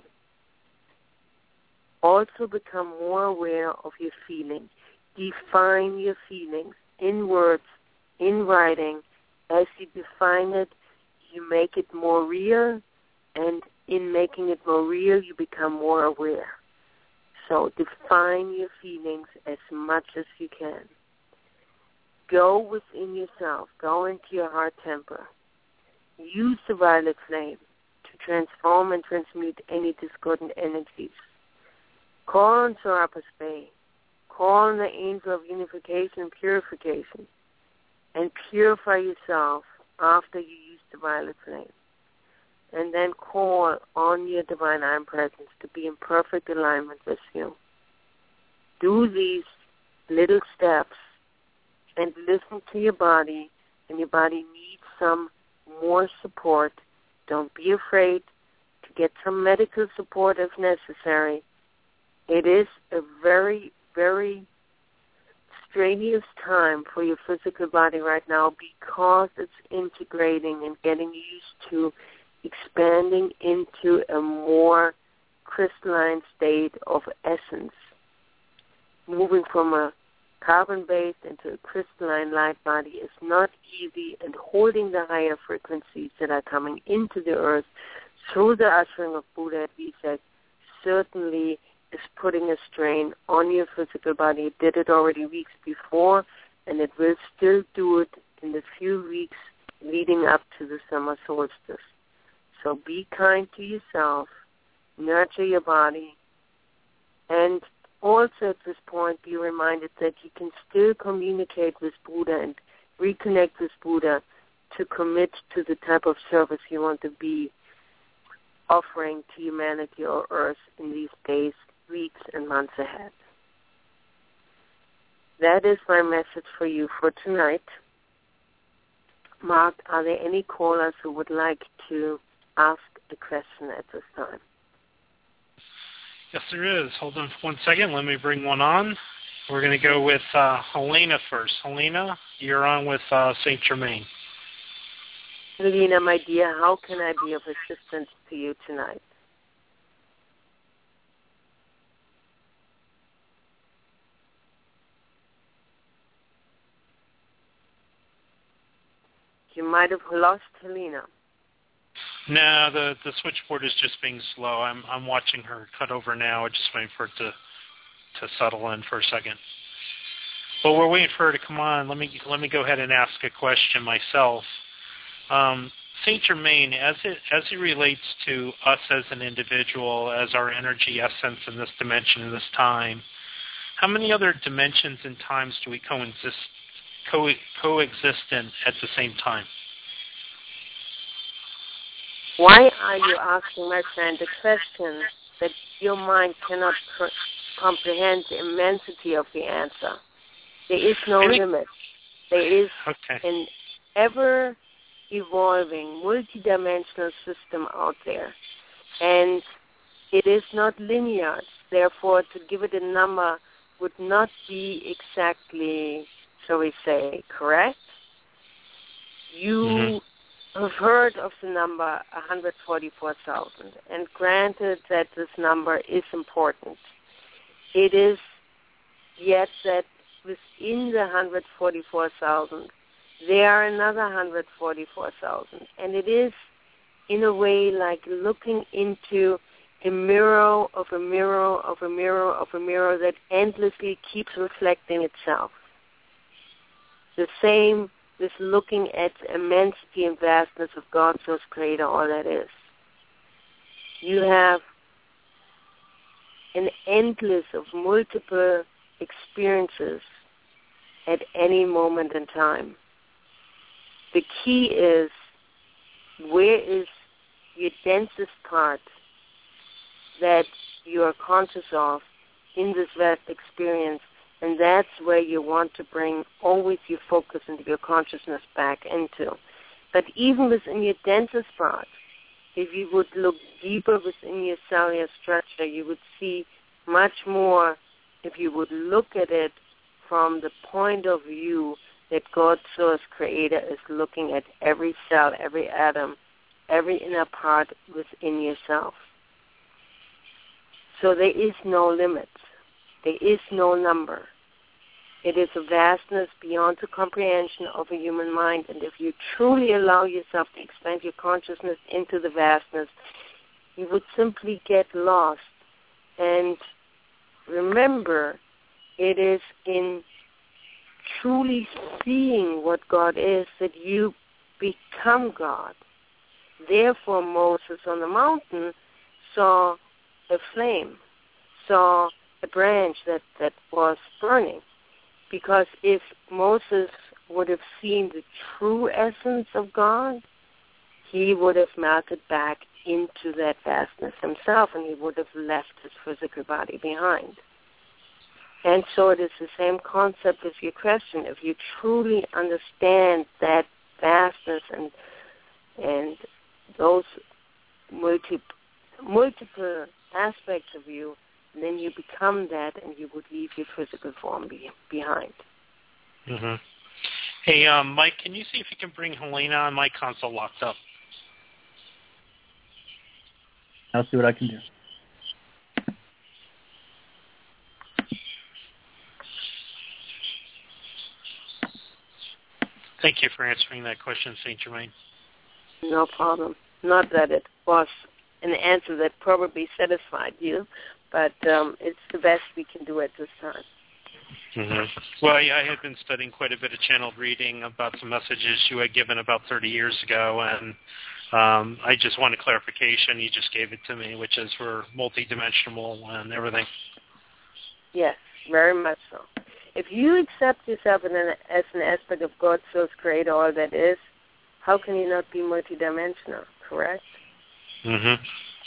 Also become more aware of your feelings. Define your feelings in words, in writing. As you define it, you make it more real, and in making it more real, you become more aware. So define your feelings as much as you can. Go within yourself. Go into your heart temper. Use the violet flame to transform and transmute any discordant energies. Call on Serapis Bey. Call on the angel of unification and purification. And purify yourself after you use the violet flame. And then call on your divine I Am presence to be in perfect alignment with you. Do these little steps and listen to your body, and your body needs some more support. Don't be afraid to get some medical support if necessary. It is a very, very strenuous time for your physical body right now, because it's integrating and getting used to expanding into a more crystalline state of essence, moving from a carbon-based into a crystalline light body is not easy, and holding the higher frequencies that are coming into the earth through the ushering of Buddha at Visak certainly is putting a strain on your physical body. It did it already weeks before, and it will still do it in the few weeks leading up to the summer solstice. So be kind to yourself, nurture your body, and also at this point be reminded that you can still communicate with Buddha and reconnect with Buddha to commit to the type of service you want to be offering to humanity or Earth in these days, weeks, and months ahead. That is my message for you for tonight. Mark, are there any callers who would like to ask a question at this time?
Yes, there is. Hold on for 1 second. Let me bring one on. We're going to go with Helena first. Helena, you're on with St. Germain.
Helena, my dear, how can I be of assistance to you tonight? You might have lost Helena.
No, the switchboard is just being slow. I'm watching her cut over now. I'm just waiting for it to settle in for a second. But we're waiting for her to come on. Let me go ahead and ask a question myself. St. Germain, as it relates to us as an individual, as our energy essence in this dimension, in this time, how many other dimensions and times do we coexist in at the same time?
Why are you asking, my friend, a question that your mind cannot comprehend the immensity of the answer? There is no limit. There is an ever-evolving, multidimensional system out there. And it is not linear. Therefore, to give it a number would not be exactly, shall we say, correct. You have heard of the number 144,000, and granted that this number is important. It is yet that within the 144,000, there are another 144,000, and it is in a way like looking into a mirror of a mirror of a mirror of a mirror that endlessly keeps reflecting itself. The same with looking at the immensity and vastness of God, Source Creator, all that is. You have an endless of multiple experiences at any moment in time. The key is, where is your densest part that you are conscious of in this vast experience, And that's where you want to bring always your focus into your consciousness back into. But even within your densest spot, if you would look deeper within your cellular structure, you would see much more if you would look at it from the point of view that God, Source, Creator, is looking at every cell, every atom, every inner part within yourself. So there is no limits. There is no number. It is a vastness beyond the comprehension of a human mind. And if you truly allow yourself to expand your consciousness into the vastness, you would simply get lost. And remember, it is in truly seeing what God is that you become God. Therefore, Moses on the mountain saw a flame, saw a branch that was burning. Because if Moses would have seen the true essence of God, he would have melted back into that vastness himself, and he would have left his physical body behind. And so it is the same concept as your question. If you truly understand that vastness and those multiple aspects of you, then you become that, and you would leave your physical form behind.
Mm-hmm. Hey, Mike, can you see if you can bring Helena on? My console locked up.
I'll see what I can do.
Thank you for answering that question, St. Germain.
No problem. Not that it was an answer that probably satisfied you, but it's the best we can do at this time.
Mm-hmm. Well, yeah, I had been studying quite a bit of channeled reading about some messages you had given about 30 years ago, and I just wanted clarification. You just gave it to me, which is for multidimensional and everything.
Yes, very much so. If you accept yourself as an aspect of God, Source, Creator, all that is, how can you not be multidimensional, correct?
Mm-hmm.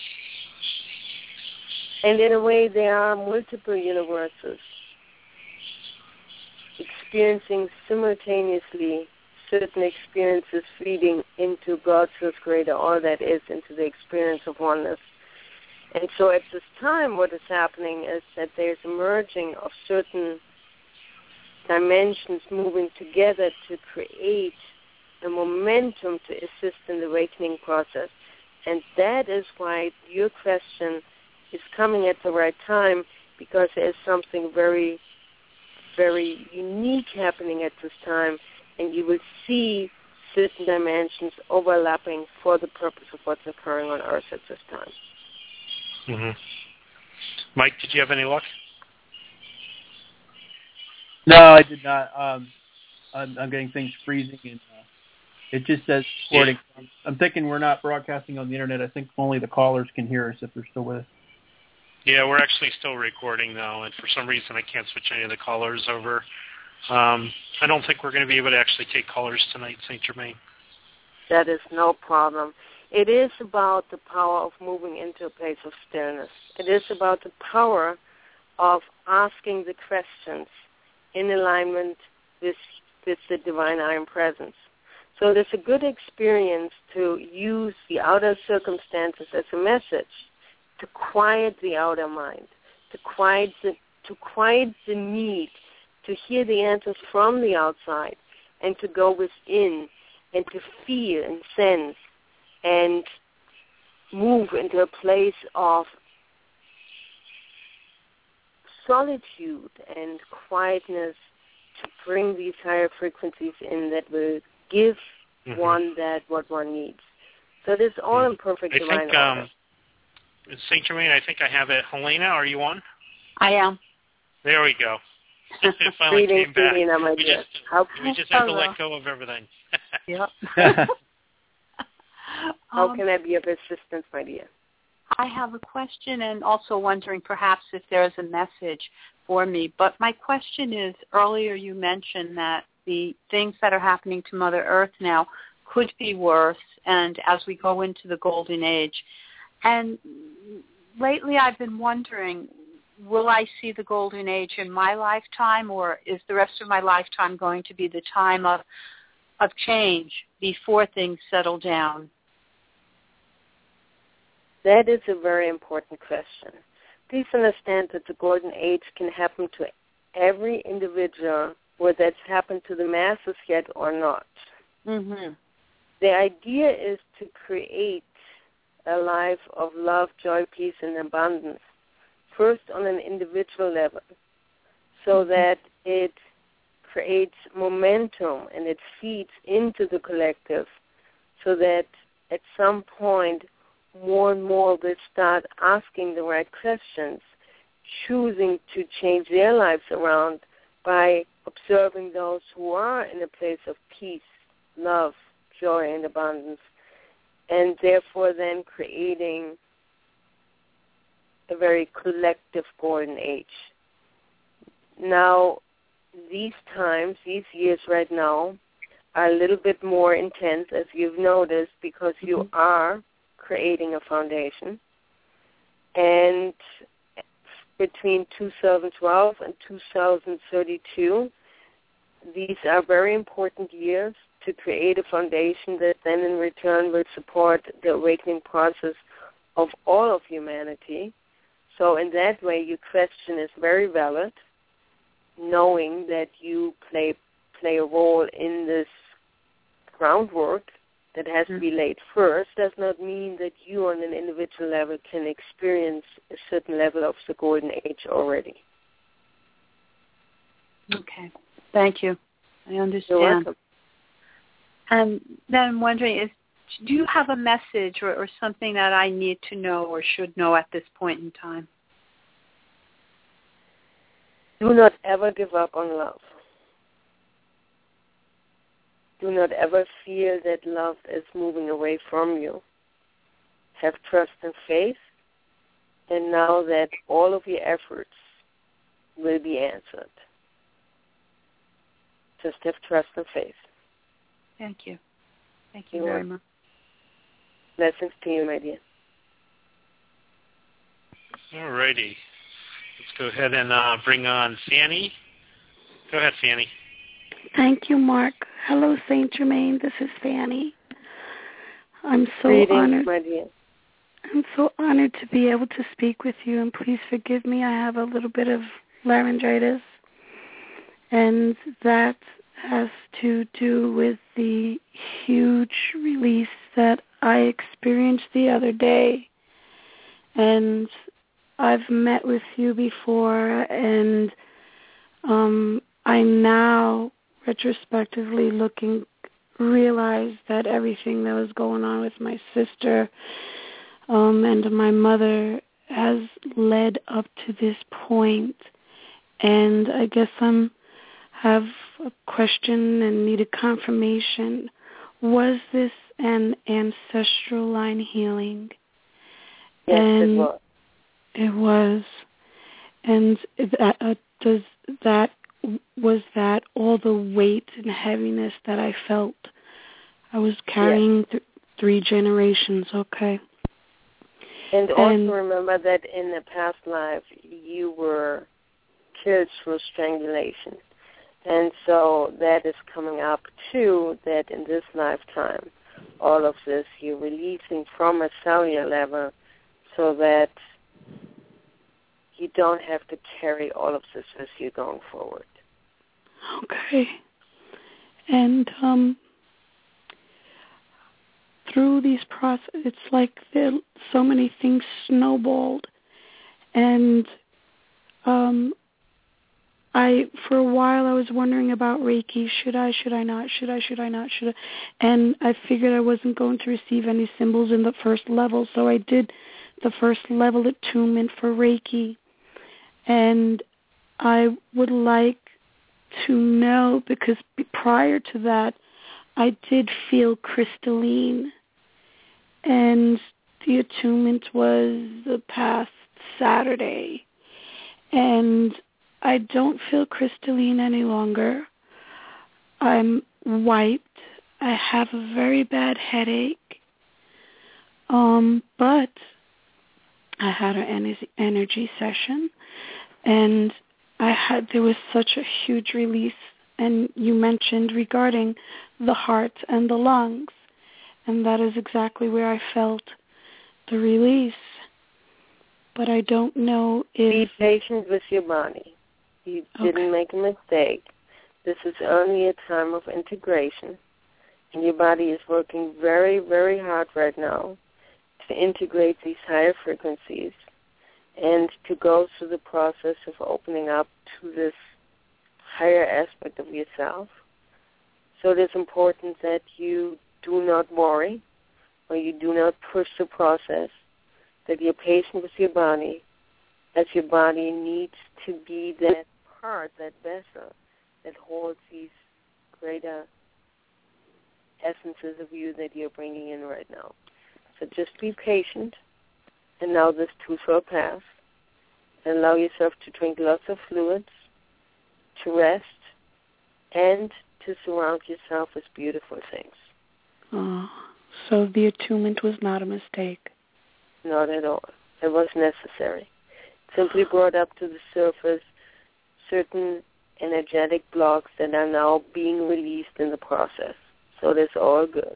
And in a way, there are multiple universes experiencing simultaneously certain experiences feeding into God's Source, Creator, all that is, into the experience of oneness. And so at this time, what is happening is that there's a merging of certain dimensions moving together to create a momentum to assist in the awakening process. And that is why your question is coming at the right time, because there's something very, very unique happening at this time, and you will see certain dimensions overlapping for the purpose of what's occurring on Earth at this time.
Mm-hmm. Mike, did you have any luck?
No, I did not. I'm getting things freezing, and it just says recording. Yeah. I'm thinking we're not broadcasting on the internet. I think only the callers can hear us if they're still with us.
Yeah, we're actually still recording now, and for some reason I can't switch any of the callers over. I don't think we're going to be able to actually take callers tonight, St. Germain.
That is no problem. It is about the power of moving into a place of stillness. It is about the power of asking the questions in alignment with the divine I Am presence. So it is a good experience to use the outer circumstances as a message to quiet the outer mind, to quiet the need to hear the answers from the outside, and to go within and to feel and sense and move into a place of solitude and quietness to bring these higher frequencies in that will give one that what one needs. So it is all in perfect divine order.
St. Germain, I think I have it. Helena, are you on?
I am.
There we go. It finally came back. We just had to let go of everything.
Yep.
How can I be of assistance, my dear?
I have a question, and also wondering perhaps if there is a message for me. But my question is, earlier you mentioned that the things that are happening to Mother Earth now could be worse, and as we go into the Golden Age. And lately I've been wondering, will I see the golden age in my lifetime, or is the rest of my lifetime going to be the time of change before things settle down?
That is a very important question. Please understand that the golden age can happen to every individual, whether it's happened to the masses yet or not.
Mm-hmm.
The idea is to create a life of love, joy, peace, and abundance, first on an individual level, so that it creates momentum and it feeds into the collective, so that at some point more and more will start asking the right questions, choosing to change their lives around by observing those who are in a place of peace, love, joy, and abundance, and therefore then creating a very collective golden age. Now, these times, these years right now, are a little bit more intense, as you've noticed, because you are creating a foundation. And between 2012 and 2032, these are very important years to create a foundation that then in return will support the awakening process of all of humanity. So in that way, your question is very valid, knowing that you play a role in this groundwork that has to be laid first does not mean that you on an individual level can experience a certain level of the golden age already.
Okay. Thank you. I understand.
You're welcome.
And then I'm wondering, do you have a message or something that I need to know or should know at this point in time?
Do not ever give up on love. Do not ever fear that love is moving away from you. Have trust and faith, and know that all of your efforts will be answered. Just have trust and faith.
Thank you. Thank you very much.
Blessings to you, my dear.
All righty. Let's go ahead and bring on Fanny. Go ahead, Fanny.
Thank you, Mark. Hello, Saint Germain. This is Fanny. I'm so honored.
My dear.
I'm so honored to be able to speak with you, and please forgive me. I have a little bit of laryngitis, and that has to do with the huge release that I experienced the other day. And I've met with you before, and I now, retrospectively looking, realize that everything that was going on with my sister and my mother has led up to this point. And I guess have a question and need a confirmation. Was this an ancestral line healing?
Yes, it was.
It was. And was that all the weight and heaviness that I felt? I was carrying 3 generations, okay.
And also remember that in the past life you were killed through strangulation. And so that is coming up too, that in this lifetime, all of this you're releasing from a cellular level so that you don't have to carry all of this with you going forward.
Okay. And through these processes, it's like so many things snowballed. And for a while I was wondering about Reiki. Should I not? And I figured I wasn't going to receive any symbols in the first level, so I did the first level attunement for Reiki. And I would like to know, because prior to that, I did feel crystalline. And the attunement was the past Saturday. And I don't feel crystalline any longer. I'm wiped. I have a very bad headache. But I had an energy session, and there was such a huge release, and you mentioned regarding the heart and the lungs, and that is exactly where I felt the release. But I don't know if...
Be patient with your body. You didn't make a mistake. This is only a time of integration, and your body is working very, very hard right now to integrate these higher frequencies and to go through the process of opening up to this higher aspect of yourself. So it is important that you do not worry or you do not push the process, that you're patient with your body, as your body needs to be that part, that vessel that holds these greater essences of you that you're bringing in right now. So just be patient, and now this too shall pass. And allow yourself to drink lots of fluids, to rest, and to surround yourself with beautiful things.
Oh, so the attunement was not a mistake?
Not at all. It was necessary. It simply brought up to the surface certain energetic blocks that are now being released in the process. So that's all good.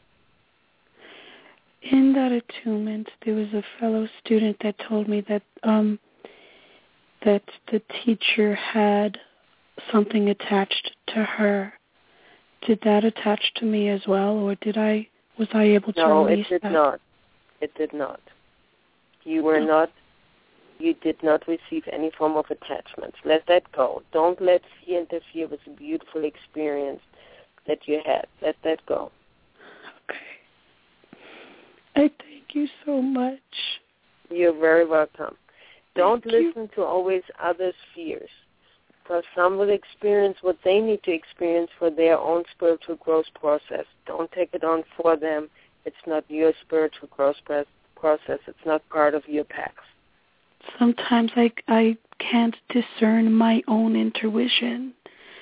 In that attunement, there was a fellow student that told me that that the teacher had something attached to her. Did that attach to me as well, or was I able to release that?
No, it did not. It did not. You did not receive any form of attachments. Let that go. Don't let fear interfere with the beautiful experience that you had. Let that go.
Okay. I thank you so much.
You're very welcome. Don't listen to always others' fears, because some will experience what they need to experience for their own spiritual growth process. Don't take it on for them. It's not your spiritual growth process. It's not part of your packs.
Sometimes I can't discern my own intuition.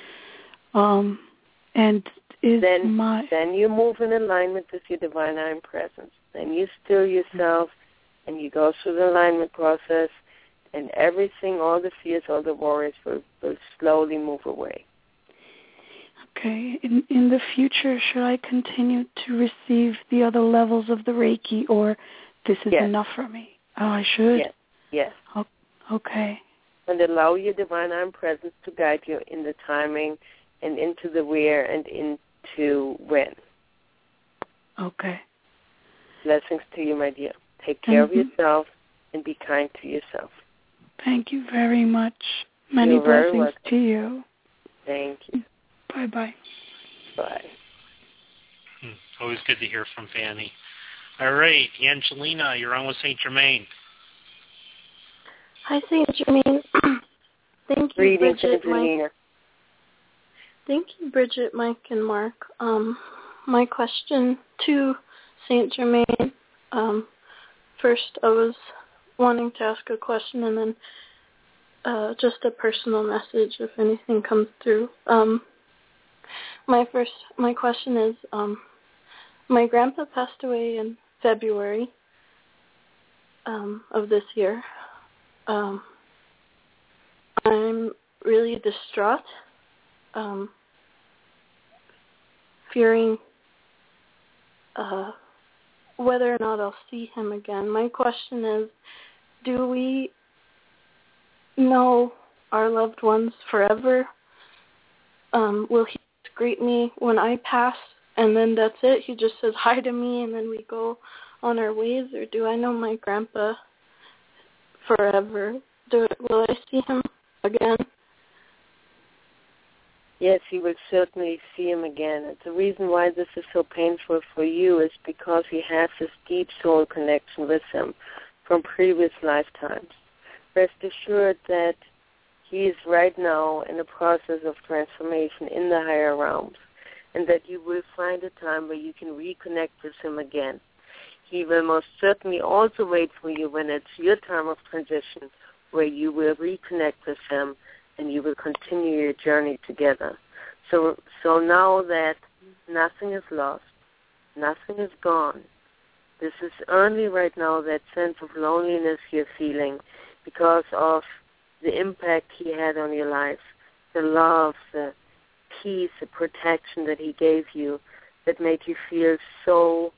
Then you move in alignment with your divine I Am presence. Then you still yourself, and you go through the alignment process, and everything, all the fears, all the worries will slowly move away. Okay. In the future, should I continue to receive the other levels of the Reiki, or this is enough for me? Oh, I should?
Yes.
Oh, okay.
And allow your divine I Am presence to guide you in the timing and into the where and into when.
Okay.
Blessings to you, my dear. Take care of yourself and be kind to yourself.
Thank you very much. Many blessings to you.
Thank you.
Bye-bye.
Bye.
Always good to hear from Fanny. All right, Angelina, you're on with St. Germain.
Hi, St. Germain. Thank you,
Greetings,
Bridget,
Angelina.
Mike. Thank you, Bridget, Mike, and Mark. My question to St. Germain, first I was wanting to ask a question and then just a personal message if anything comes through. My question is, my grandpa passed away in February of this year. I'm really distraught, fearing whether or not I'll see him again. My question is, do we know our loved ones forever? Will he greet me when I pass, and then that's it? He just says hi to me, and then we go on our ways? Or do I know my grandpa forever? Will I see him again?
Yes, you will certainly see him again. And the reason why this is so painful for you is because he has this deep soul connection with him from previous lifetimes. Rest assured that he is right now in a process of transformation in the higher realms, and that you will find a time where you can reconnect with him again. He will most certainly also wait for you when it's your time of transition, where you will reconnect with him and you will continue your journey together. So now that nothing is lost, nothing is gone, This is only right now that sense of loneliness you're feeling because of the impact he had on your life, the love, the peace, the protection that he gave you that made you feel so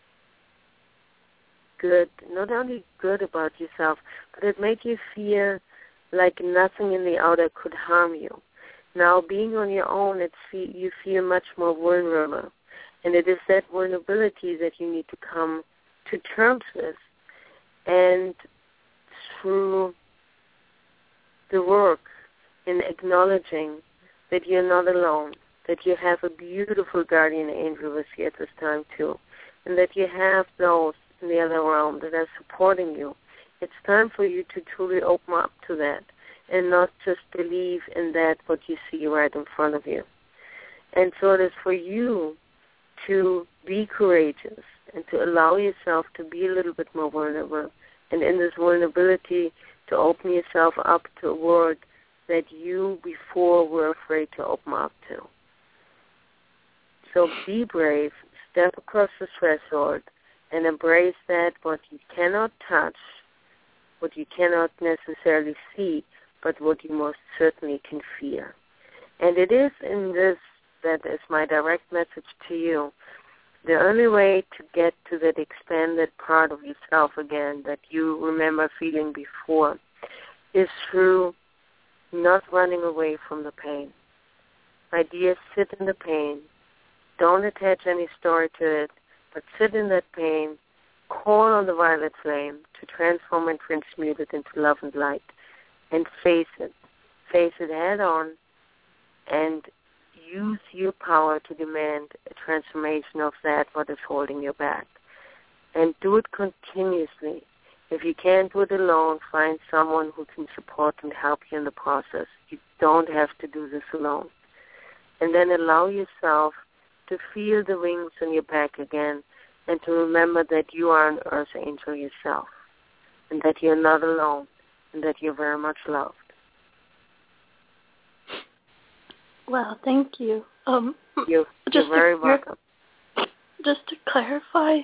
good, not only good about yourself, but it made you feel like nothing in the outer could harm you. Now, being on your own, you feel much more vulnerable. And it is that vulnerability that you need to come to terms with. And through the work in acknowledging that you're not alone, that you have a beautiful guardian angel with you at this time too, and that you have those in the other realm that are supporting you, it's time for you to truly open up to that and not just believe in that what you see right in front of you. And so it is for you to be courageous and to allow yourself to be a little bit more vulnerable, and in this vulnerability to open yourself up to a world that you before were afraid to open up to. So be brave, step across the threshold, and embrace that what you cannot touch, what you cannot necessarily see, but what you most certainly can feel. And it is in this that is my direct message to you. The only way to get to that expanded part of yourself again that you remember feeling before is through not running away from the pain. My dear, sit in the pain. Don't attach any story to it, but sit in that pain, call on the violet flame to transform and transmute it into love and light, and face it. Face it head on, and use your power to demand a transformation of that what is holding you back. And do it continuously. If you can't do it alone, find someone who can support and help you in the process. You don't have to do this alone. And then allow yourself to feel the wings on your back again, and to remember that you are an earth angel yourself, and that you're not alone, and that you're very much loved.
Well, thank you.
You're very welcome.
Just to clarify,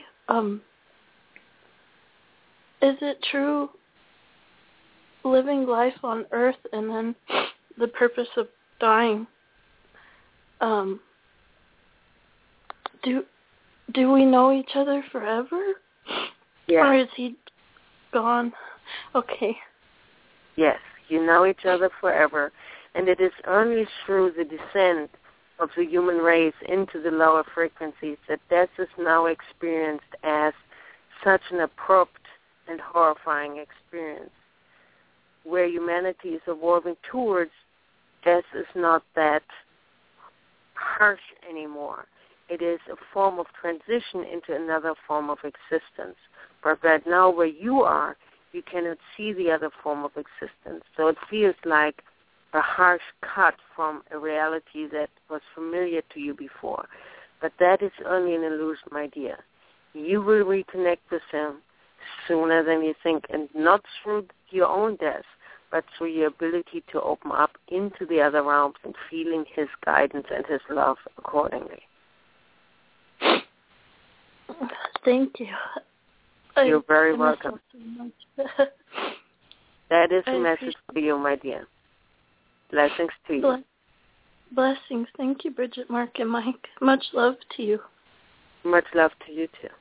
is it true living life on Earth and then the purpose of dying? Do we know each other forever?
Yes.
Or is he gone? Okay.
Yes, you know each other forever. And it is only through the descent of the human race into the lower frequencies that death is now experienced as such an abrupt and horrifying experience. Where humanity is evolving towards, death is not that harsh anymore. It is a form of transition into another form of existence. But right now where you are, you cannot see the other form of existence. So it feels like a harsh cut from a reality that was familiar to you before. But that is only an illusion, my dear. You will reconnect with him sooner than you think, and not through your own death, but through your ability to open up into the other realms and feeling his guidance and his love accordingly.
Thank you.
You're very welcome.
So
that is a message for you, my dear. Blessings to you.
Blessings. Thank you, Bridget, Mark, and Mike. Much love to you.
Much love to you, too.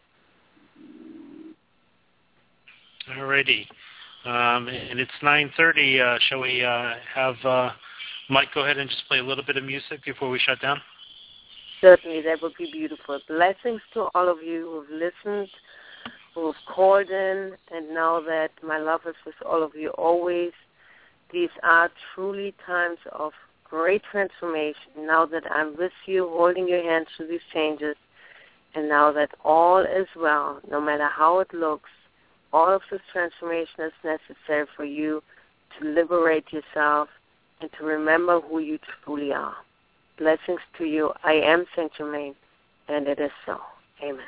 Alrighty. And it's 9:30. Shall we have Mike go ahead and just play a little bit of music before we shut down?
Certainly, that would be beautiful. Blessings to all of you who have listened, who have called in, and know that my love is with all of you always. These are truly times of great transformation. Now that I'm with you, holding your hand through these changes, and now that all is well, no matter how it looks, all of this transformation is necessary for you to liberate yourself and to remember who you truly are. Blessings to you. I am Saint Germain, and it is so. Amen.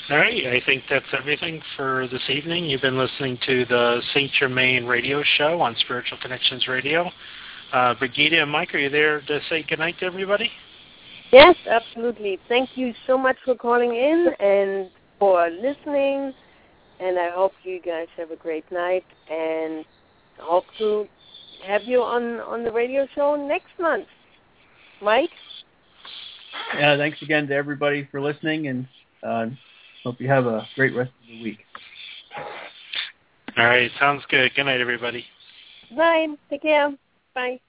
All right, I think that's everything for this evening. You've been listening to the St. Germain Radio Show on Spiritual Connections Radio. Brigitte and Mike, are you there to say goodnight to everybody?
Yes, absolutely. Thank you so much for calling in and for listening, and I hope you guys have a great night, and hope to have you on the radio show next month. Mike?
Yeah, thanks again to everybody for listening, and hope you have a great rest of the week.
All right, sounds good. Good night, everybody.
Bye. Take care. Bye.